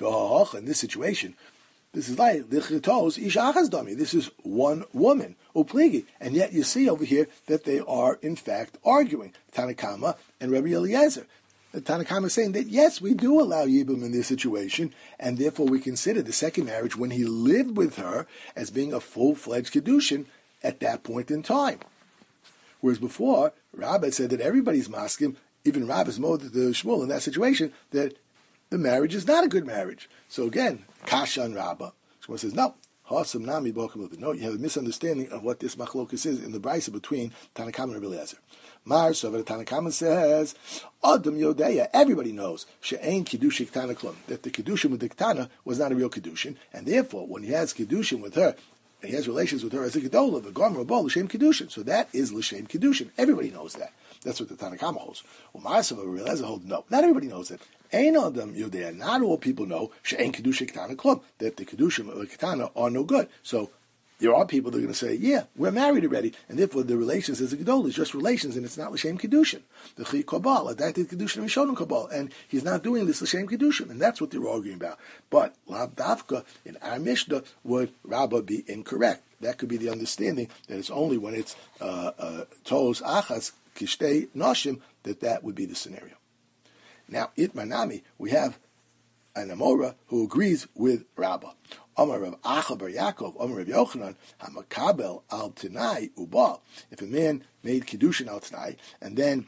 In this situation, this is like lichitos ish achas dami. This is one woman upligi, and yet you see over here that they are in fact arguing Tanakama and Rabbi Eliezer. The Tanakama is saying that yes, we do allow yibum in this situation, and therefore we consider the second marriage when he lived with her as being a full-fledged kedushin at that point in time. Whereas before, Rabbi said that everybody's maskim, even Rabbi's moed the Shmuel in that situation, that the marriage is not a good marriage. So again, Kasha and Rabbah. Shmuel says, no, Hasam Nami Bokum. No, you have a misunderstanding of what this machlokus is in the brisa between Tanakam and Rabbi Eliezer. Mar, so the Tanakam says, Adam Yodeya, everybody knows, She'ain Kiddushik Tanaklum, that the Kiddushin with the Ketana was not a real Kiddushin, and therefore, when he has Kiddushin with her, and he has relations with her as a Gedola, the Gomer Bo, L'Shem Kiddushin. So that is L'Shem Kiddushin. Everybody knows that. That's what the Tanakam holds. Well, Ma'asav of Rabbi Eliezer holds, no, not everybody knows it. Ein Adam Yodea, not all people know She'ain Kedusha Ketana Klum, that the Kedushim of Ketana are no good. So there are people that are going to say, yeah, we're married already, and therefore the relations as a Gedol is just relations, and it's not L'Shem Kedushin. The Chi Kabal, Adaitit Kedushin Mishonim Kabal, and he's not doing this L'Shem Kedushin, and that's what they're arguing about. But Lav Davka, in our Mishnah, would Rabbah be incorrect? That could be the understanding that it's only when it's uh, uh, Tos Achas Kishtei Noshim that that would be the scenario. Now, Itmanami, we have an Amora who agrees with Rabbah. Amar Rav Acha bar Yaakov, Amar Rav Yochanan, Hamakabel al Tanai Uba. If a man made Kiddushin al Tanai and then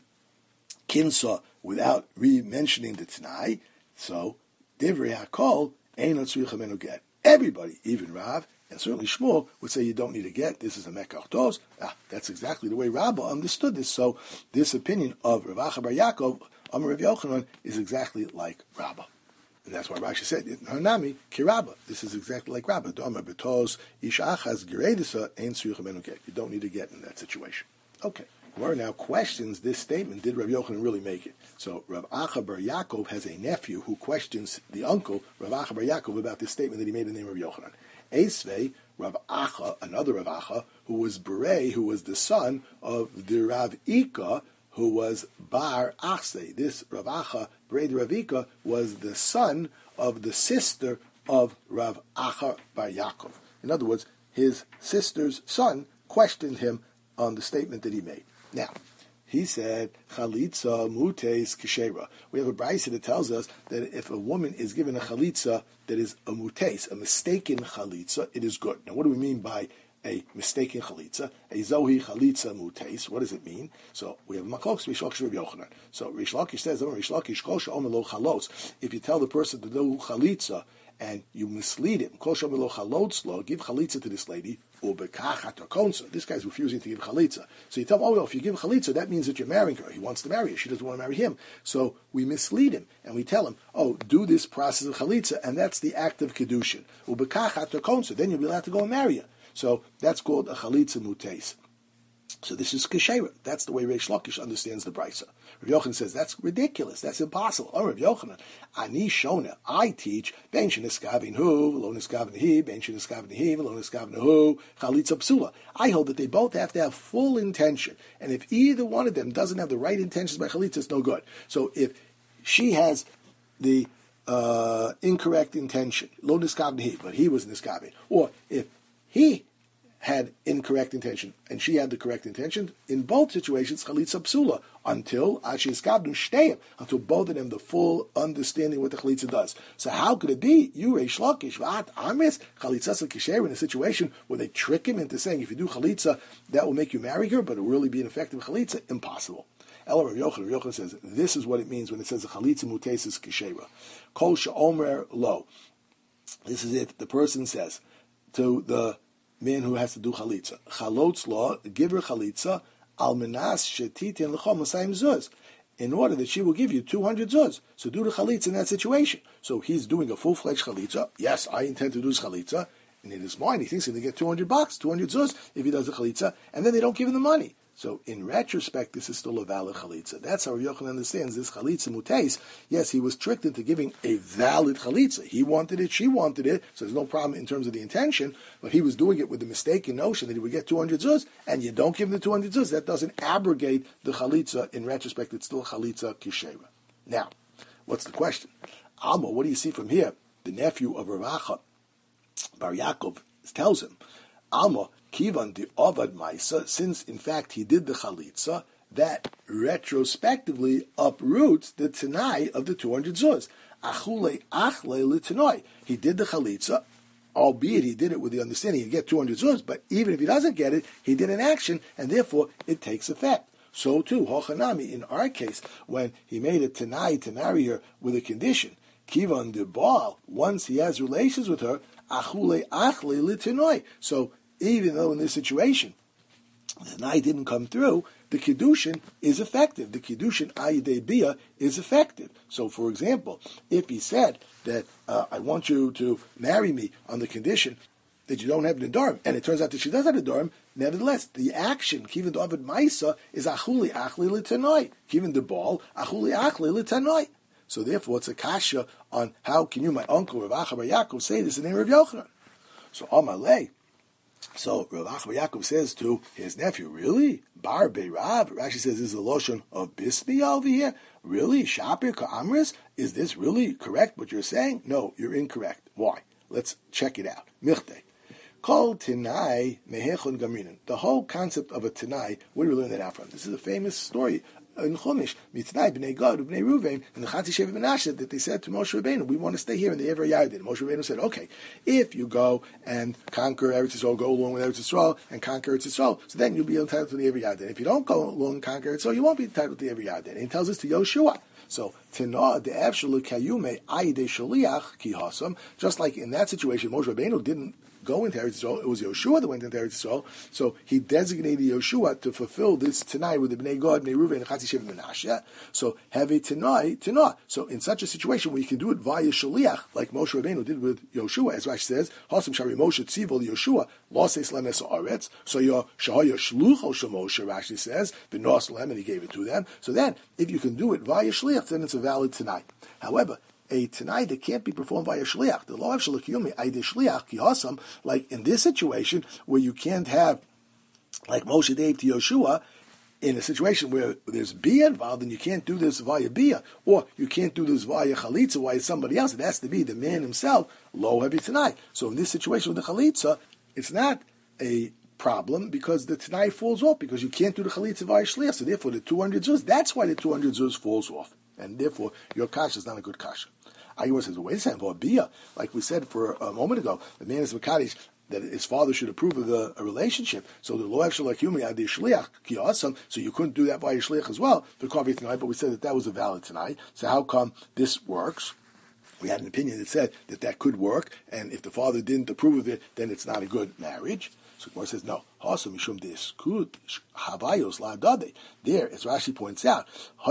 Kinsa without re-mentioning the Tanai, so Divrei HaKol Ein Tzricha Menu Get. Everybody, even Rav, and certainly Shmuel, would say you don't need a get. This is a Mekach Tos. Ah, that's exactly the way Rabbah understood this. So this opinion of Rav Acha bar Yaakov, Amar Rav Yochanan, is exactly like Rabbah. And that's why Rashi said, Hanami, Kirabba. This is exactly like Rabbah. Amar Betos, Ish Achaz Geredisa, Ein Tzricha Menu Get. You don't need a get in that situation. Okay. Gemara now questions this statement. Did Rav Yochanan really make it? So Rav Acha bar Yaakov has a nephew who questions the uncle, Rav Acha bar Yaakov, about this statement that he made in the name of Yochanan. Esvei, Rav Acha, another Rav Acha, who was Berei, who was the son of the Rav Ika, who was Bar Achse. This Rav Acha, Berei the Rav Ika, was the son of the sister of Rav Acha bar Yaakov. In other words, his sister's son questioned him on the statement that he made. Now, he said, chalitza mutes keshera. We have a brayso that tells us that if a woman is given a chalitza that is a mutes, a mistaken chalitza, it is good. Now, what do we mean by a mistaken chalitza? A zohi chalitza mutes. What does it mean? So we have maklokes Rish Lakish Rabbi Yochanan. So Rish Lakish says, Rish Lakish kol she'omer lo chalos. If you tell the person to do chalitza and you mislead him, kol she'omer lo chalos lo, give chalitza to this lady. This guy's refusing to give chalitza. So you tell him, oh, well, if you give chalitza, that means that you're marrying her. He wants to marry her. She doesn't want to marry him. So we mislead him, and we tell him, oh, do this process of chalitza, and that's the act of kedushin. Then you'll be allowed to go and marry her. So that's called a chalitza mutes. So this is keshera. That's the way Reish Lakish understands the brayso. Rav Yochanan says that's ridiculous. That's impossible. Oh, Rav Yochanan, ani shona. I teach ben sheniskavin hu, lo niskavin he, ben sheniskavin he, lo niskavin hu, chalitza psula. I hold that they both have to have full intention, and if either one of them doesn't have the right intentions by chalitza, it's no good. So if she has the uh, incorrect intention, lo niskavin he, but he was niskavin, or if he had incorrect intention, and she had the correct intention. In both situations, chalitza psula, until ashiskabnu shteim, until both of them the full understanding what the chalitza does. So how could it be you Reish Lakish v'at amis chalitza kisher in a situation where they trick him into saying if you do chalitza that will make you marry her, but it will really be an effective chalitza? Impossible. Ela Rav Yochanan, Rav Yochanan says this is what it means when it says the chalitza mutes is kishera. Kol she'omer lo. This is it. The person says to the man who has to do chalitza, chalotz law, give her chalitza, al menas shetitin l'chol masayim zuz, in order that she will give you two hundred zuz. So do the chalitza in that situation. So he's doing a full-fledged chalitza. Yes, I intend to do this chalitza. And in his mind, he thinks he's going to get two hundred bucks, two hundred zuz, if he does the chalitza, and then they don't give him the money. So in retrospect, this is still a valid chalitza. That's how Rav Yochanan understands this chalitza mutes. Yes, he was tricked into giving a valid chalitza. He wanted it, she wanted it, so there's no problem in terms of the intention, but he was doing it with the mistaken notion that he would get two hundred zuz, and you don't give him the two hundred zuz. That doesn't abrogate the chalitza. In retrospect, it's still a chalitza kishera. Now, what's the question? Alma, what do you see from here? The nephew of Rav Acha, Bar Yaakov, tells him, Alma, Kivan the Avad Maisa, since in fact he did the chalitza, that retrospectively uproots the Tanai of the two hundred zuz. Achule achle l'tanoi. He did the chalitza, albeit he did it with the understanding he'd get two hundred zuz, but even if he doesn't get it, he did an action, and therefore it takes effect. So too, Hochanami, in our case, when he made a Tanai to marry her with a condition, Kivan the Baal, once he has relations with her, achule achle l'tanoi. So even though in this situation the night didn't come through, the Kiddushin is effective. The Kiddushin Ayidei Bia is effective. So, for example, if he said that uh, I want you to marry me on the condition that you don't have an Nedarim, and it turns out that she does have a Nedarim, nevertheless, the action, Kivin David Maisa, is Achuli Achli L'Tanoi. Kivin the ball, Achuli Achli L'Tanoi. So therefore, it's a kasha on how can you, my uncle, Rav Acha Bar Yaakov, say this in the name of Rav Yochanan. So, Amalei, so Rav Acha Bar Yaakov says to his nephew, really? Bar Beirav? Rashi says this is a loshon of Bismi over here? Really? Shapir Ka'amris? Is this really correct what you're saying? No, you're incorrect. Why? Let's check it out. Michte. Kol Tinai Mehechon Gamrinan. The whole concept of a Tinai, where do we learn that out from? This is a famous story in Chumash, Mitznai b'nei Gad b'nei Ruvain, and the Chatzi Shevet Menashe, that they said to Moshe Rabbeinu, we want to stay here in the Ever Yarden. Moshe Rabbeinu said, okay, if you go and conquer Eretz Yisrael, go along with Eretz Yisrael and conquer Eretz Yisrael, so then you'll be entitled to the Ever Yarden. If you don't go along and conquer Eretz Yisrael, you won't be entitled to the Ever Yarden. And he tells us to Yoshua. So, Tina de Evshel Kayume Ayde Shaliach Ki Hasam, just like in that situation, Moshe Rabbeinu didn't go into Eretz Yisrael, it was Yoshua that went into Eretz Yisrael, so he designated Yoshua to fulfill this Tanai with the Bnei Gad, Bnei Ruvain, and Chatzi Shevet Menashe. So have a Tanai, Tanai. So in such a situation where you can do it via Shaliach, like Moshe Rabbeinu did with Yoshua, as Rashi says, Hasam Shari Moshe Tzivol Yoshua, Los Eslem Es Aretz, so your Shahaya Shlucho Shemoshe, Rashi says, B'nos Lem, and he gave it to them. So then, if you can do it via Shaliach, then it's a valid Tanai. However, a Tanai that can't be performed by a Shliach, the law of Shalakiyumi, Aide Shliach, Kihasam, like in this situation where you can't have, like Moshe gave to Yoshua, in a situation where there's Bia involved, and you can't do this via Bia, or you can't do this via Chalitza, via somebody else, it has to be the man himself, lo heavy Tanai. So in this situation with the Chalitza, it's not a problem because the Tanai falls off because you can't do the Chalitza via Shliach. So therefore, the two hundred zuz, that's why the two hundred zuz falls off. And therefore, your kasha is not a good kasha. Ayyur says, well, wait a second, for a bia, like we said for a moment ago, the man is Makadish, that his father should approve of the a relationship. So the law of Shalach Yumi ad Shliach ki awesome. So you couldn't do that by your Shliach as well for Kavi Tanai, but we said that that was a valid Tanai. So how come this works? We had an opinion that said that that could work, and if the father didn't approve of it, then it's not a good marriage. So Gemara says, no. There, as Rashi points out,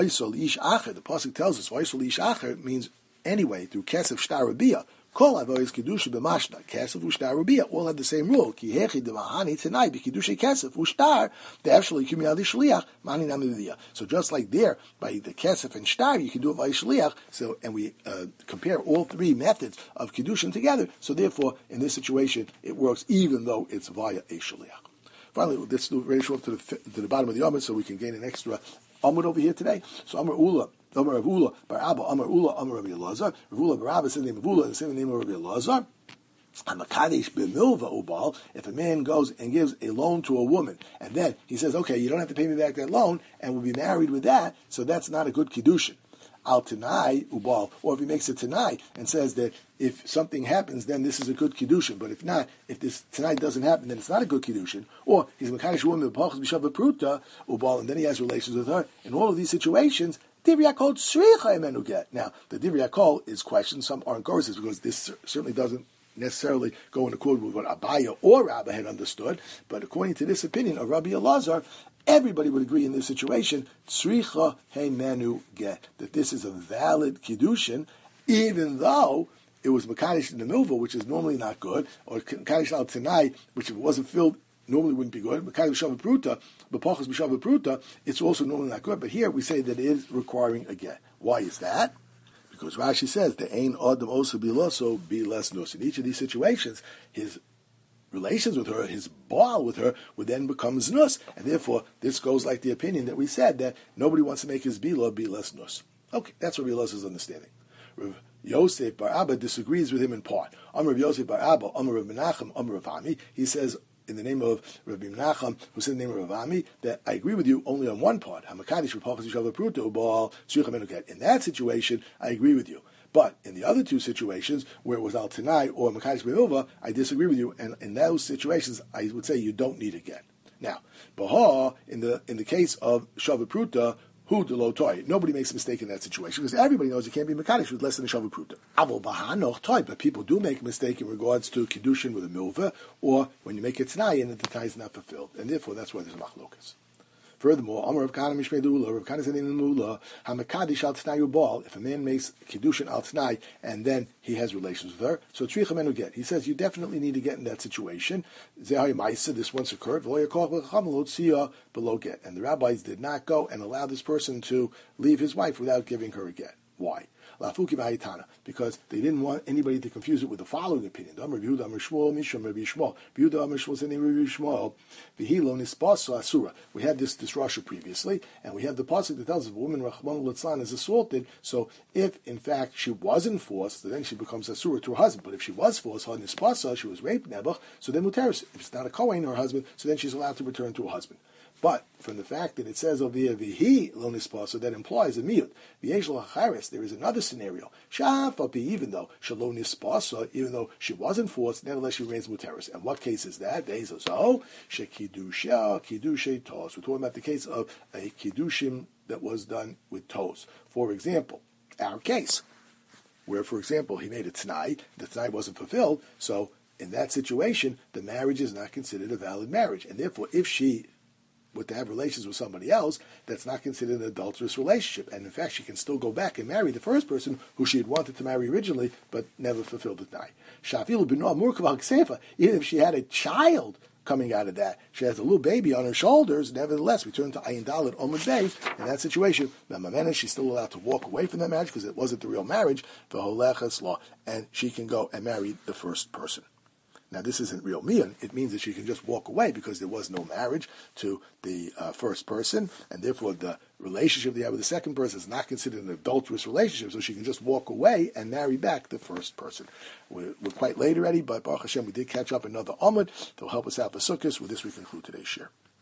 the pasuk tells us, Haisol ish acher means anyway through kesef shtar rabia. Kol avois kedusha b'mashna kesef ushtar rabia all have the same rule. Ki hechi demahani tonight b'kedusha kesef ushtar de'efshali kimiyadi shliach mani namidia. So just like there by the kesef and shtar, you can do it by shliach. So and we uh, compare all three methods of kedushin together. So therefore, in this situation, it works even though it's via a shliach. Finally, let's do very short to the to the bottom of the Amud so we can gain an extra Amud over here today. So Amar Ula. Amar Rav Ula, Bar Abba, Amar Ula, Amar Rabbi Elazar. Rav Ula, Bar Abba, same name of Ula, the same name of Rabbi Elazar. Hamakadesh b'milva ubal. If a man goes and gives a loan to a woman, and then he says, "Okay, you don't have to pay me back that loan, and we'll be married with that," so that's not a good kiddushin. Al Tanai ubal, or if he makes a Tanai and says that if something happens, then this is a good kiddushin. But if not, if this Tanai doesn't happen, then it's not a good kiddushin. Or he's makadesh woman b'pachos b'shav pruta ubal, and then he has relations with her. In all of these situations, Divrei Hakol tzricha emenu get. Now, the Divrei Hakol is questioned. Some aren't gorses because this certainly doesn't necessarily go in accord with what Abaya or Rabba had understood. But according to this opinion of Rabbi Elazar, everybody would agree in this situation, tzricha emenu get, that this is a valid kiddushin, even though it was makadesh in the milva, which is normally not good, or makadesh al tanai, which if it wasn't filled, normally wouldn't be good. Makadesh b'shav pruta, b'pachos b'shav pruta, it's also normally not good. But here we say that it is requiring a get. Why is that? Because Rashi says the ain adam also be loso be less nus. In each of these situations, his relations with her, his baal with her, would then become znus, and therefore this goes like the opinion that we said that nobody wants to make his bila be less nus. Okay, that's Rabbi Elazar's understanding. Rav Yosef Bar Abba disagrees with him in part. Amar Rav Yosef Bar Abba, Amar Rav Menachem, Amar Rav Ami. He says in the name of Rabbi Menachem, who said in the name of Rav Ami, that I agree with you only on one part. In that situation, I agree with you. But in the other two situations, where it was Al Tanai or Makadesh Be'ilva, I disagree with you. And in those situations, I would say you don't need a get. Now, Baha, in the in the case of Shavuot Pruta, who de lo toy? Nobody makes a mistake in that situation because everybody knows you can't be Makadesh with less than a Shavuot Pruta. Avol Baha noch toy, but people do make a mistake in regards to Kiddushin with a milva, or when you make a Tanai and the Tanai is not fulfilled. And therefore, that's why there's a machlokas. Furthermore, Amar Rav Kana Mishmei Dula, Rav Kana said in the Mula, Hamakadish al Tanai ubal. If a man makes Kiddushin al Tanai and then he has relations with her, so Tzricha menu get. He says you definitely need to get in that situation. Zehai Ma'isa, this once occurred. Below get, and the rabbis did not go and allow this person to leave his wife without giving her a get. Why? Because they didn't want anybody to confuse it with the following opinion. We had this this Rasha previously, and we have the pasuk that tells us a woman Rachmana litzlan is assaulted. So if in fact she wasn't forced, then she becomes asura to her husband. But if she was forced, she was raped, nebuch, so then muteris. If it's not a kohen, her husband, so then she's allowed to return to her husband. But from the fact that it says over here vihi lo nispasa, that implies a miyut. V'yesh lo hacharis, there is another scenario. Shafapi, even though shalo nispasa, even though she wasn't forced, nevertheless she remains muteris. And what case is that? They say so shekidusha kidushay tos. We're talking about the case of a kiddushim that was done with tos. For example, our case, where for example he made a t'nai, the t'nai wasn't fulfilled, so in that situation the marriage is not considered a valid marriage, and therefore if she with to have relations with somebody else, that's not considered an adulterous relationship. And in fact, she can still go back and marry the first person who she had wanted to marry originally, but never fulfilled the t'nai. Even if she had a child coming out of that, she has a little baby on her shoulders, nevertheless, we turn to Ayin Dalet Omid Bey. In that situation, she's still allowed to walk away from that marriage because it wasn't the real marriage, the Holechas law, and she can go and marry the first person. Now, this isn't real mian. It means that she can just walk away because there was no marriage to the uh, first person, and therefore the relationship they have with the second person is not considered an adulterous relationship, so she can just walk away and marry back the first person. We're, we're quite late already, but Baruch Hashem, we did catch up another Amud that will help us out for Sukkot. With this, we conclude today's share.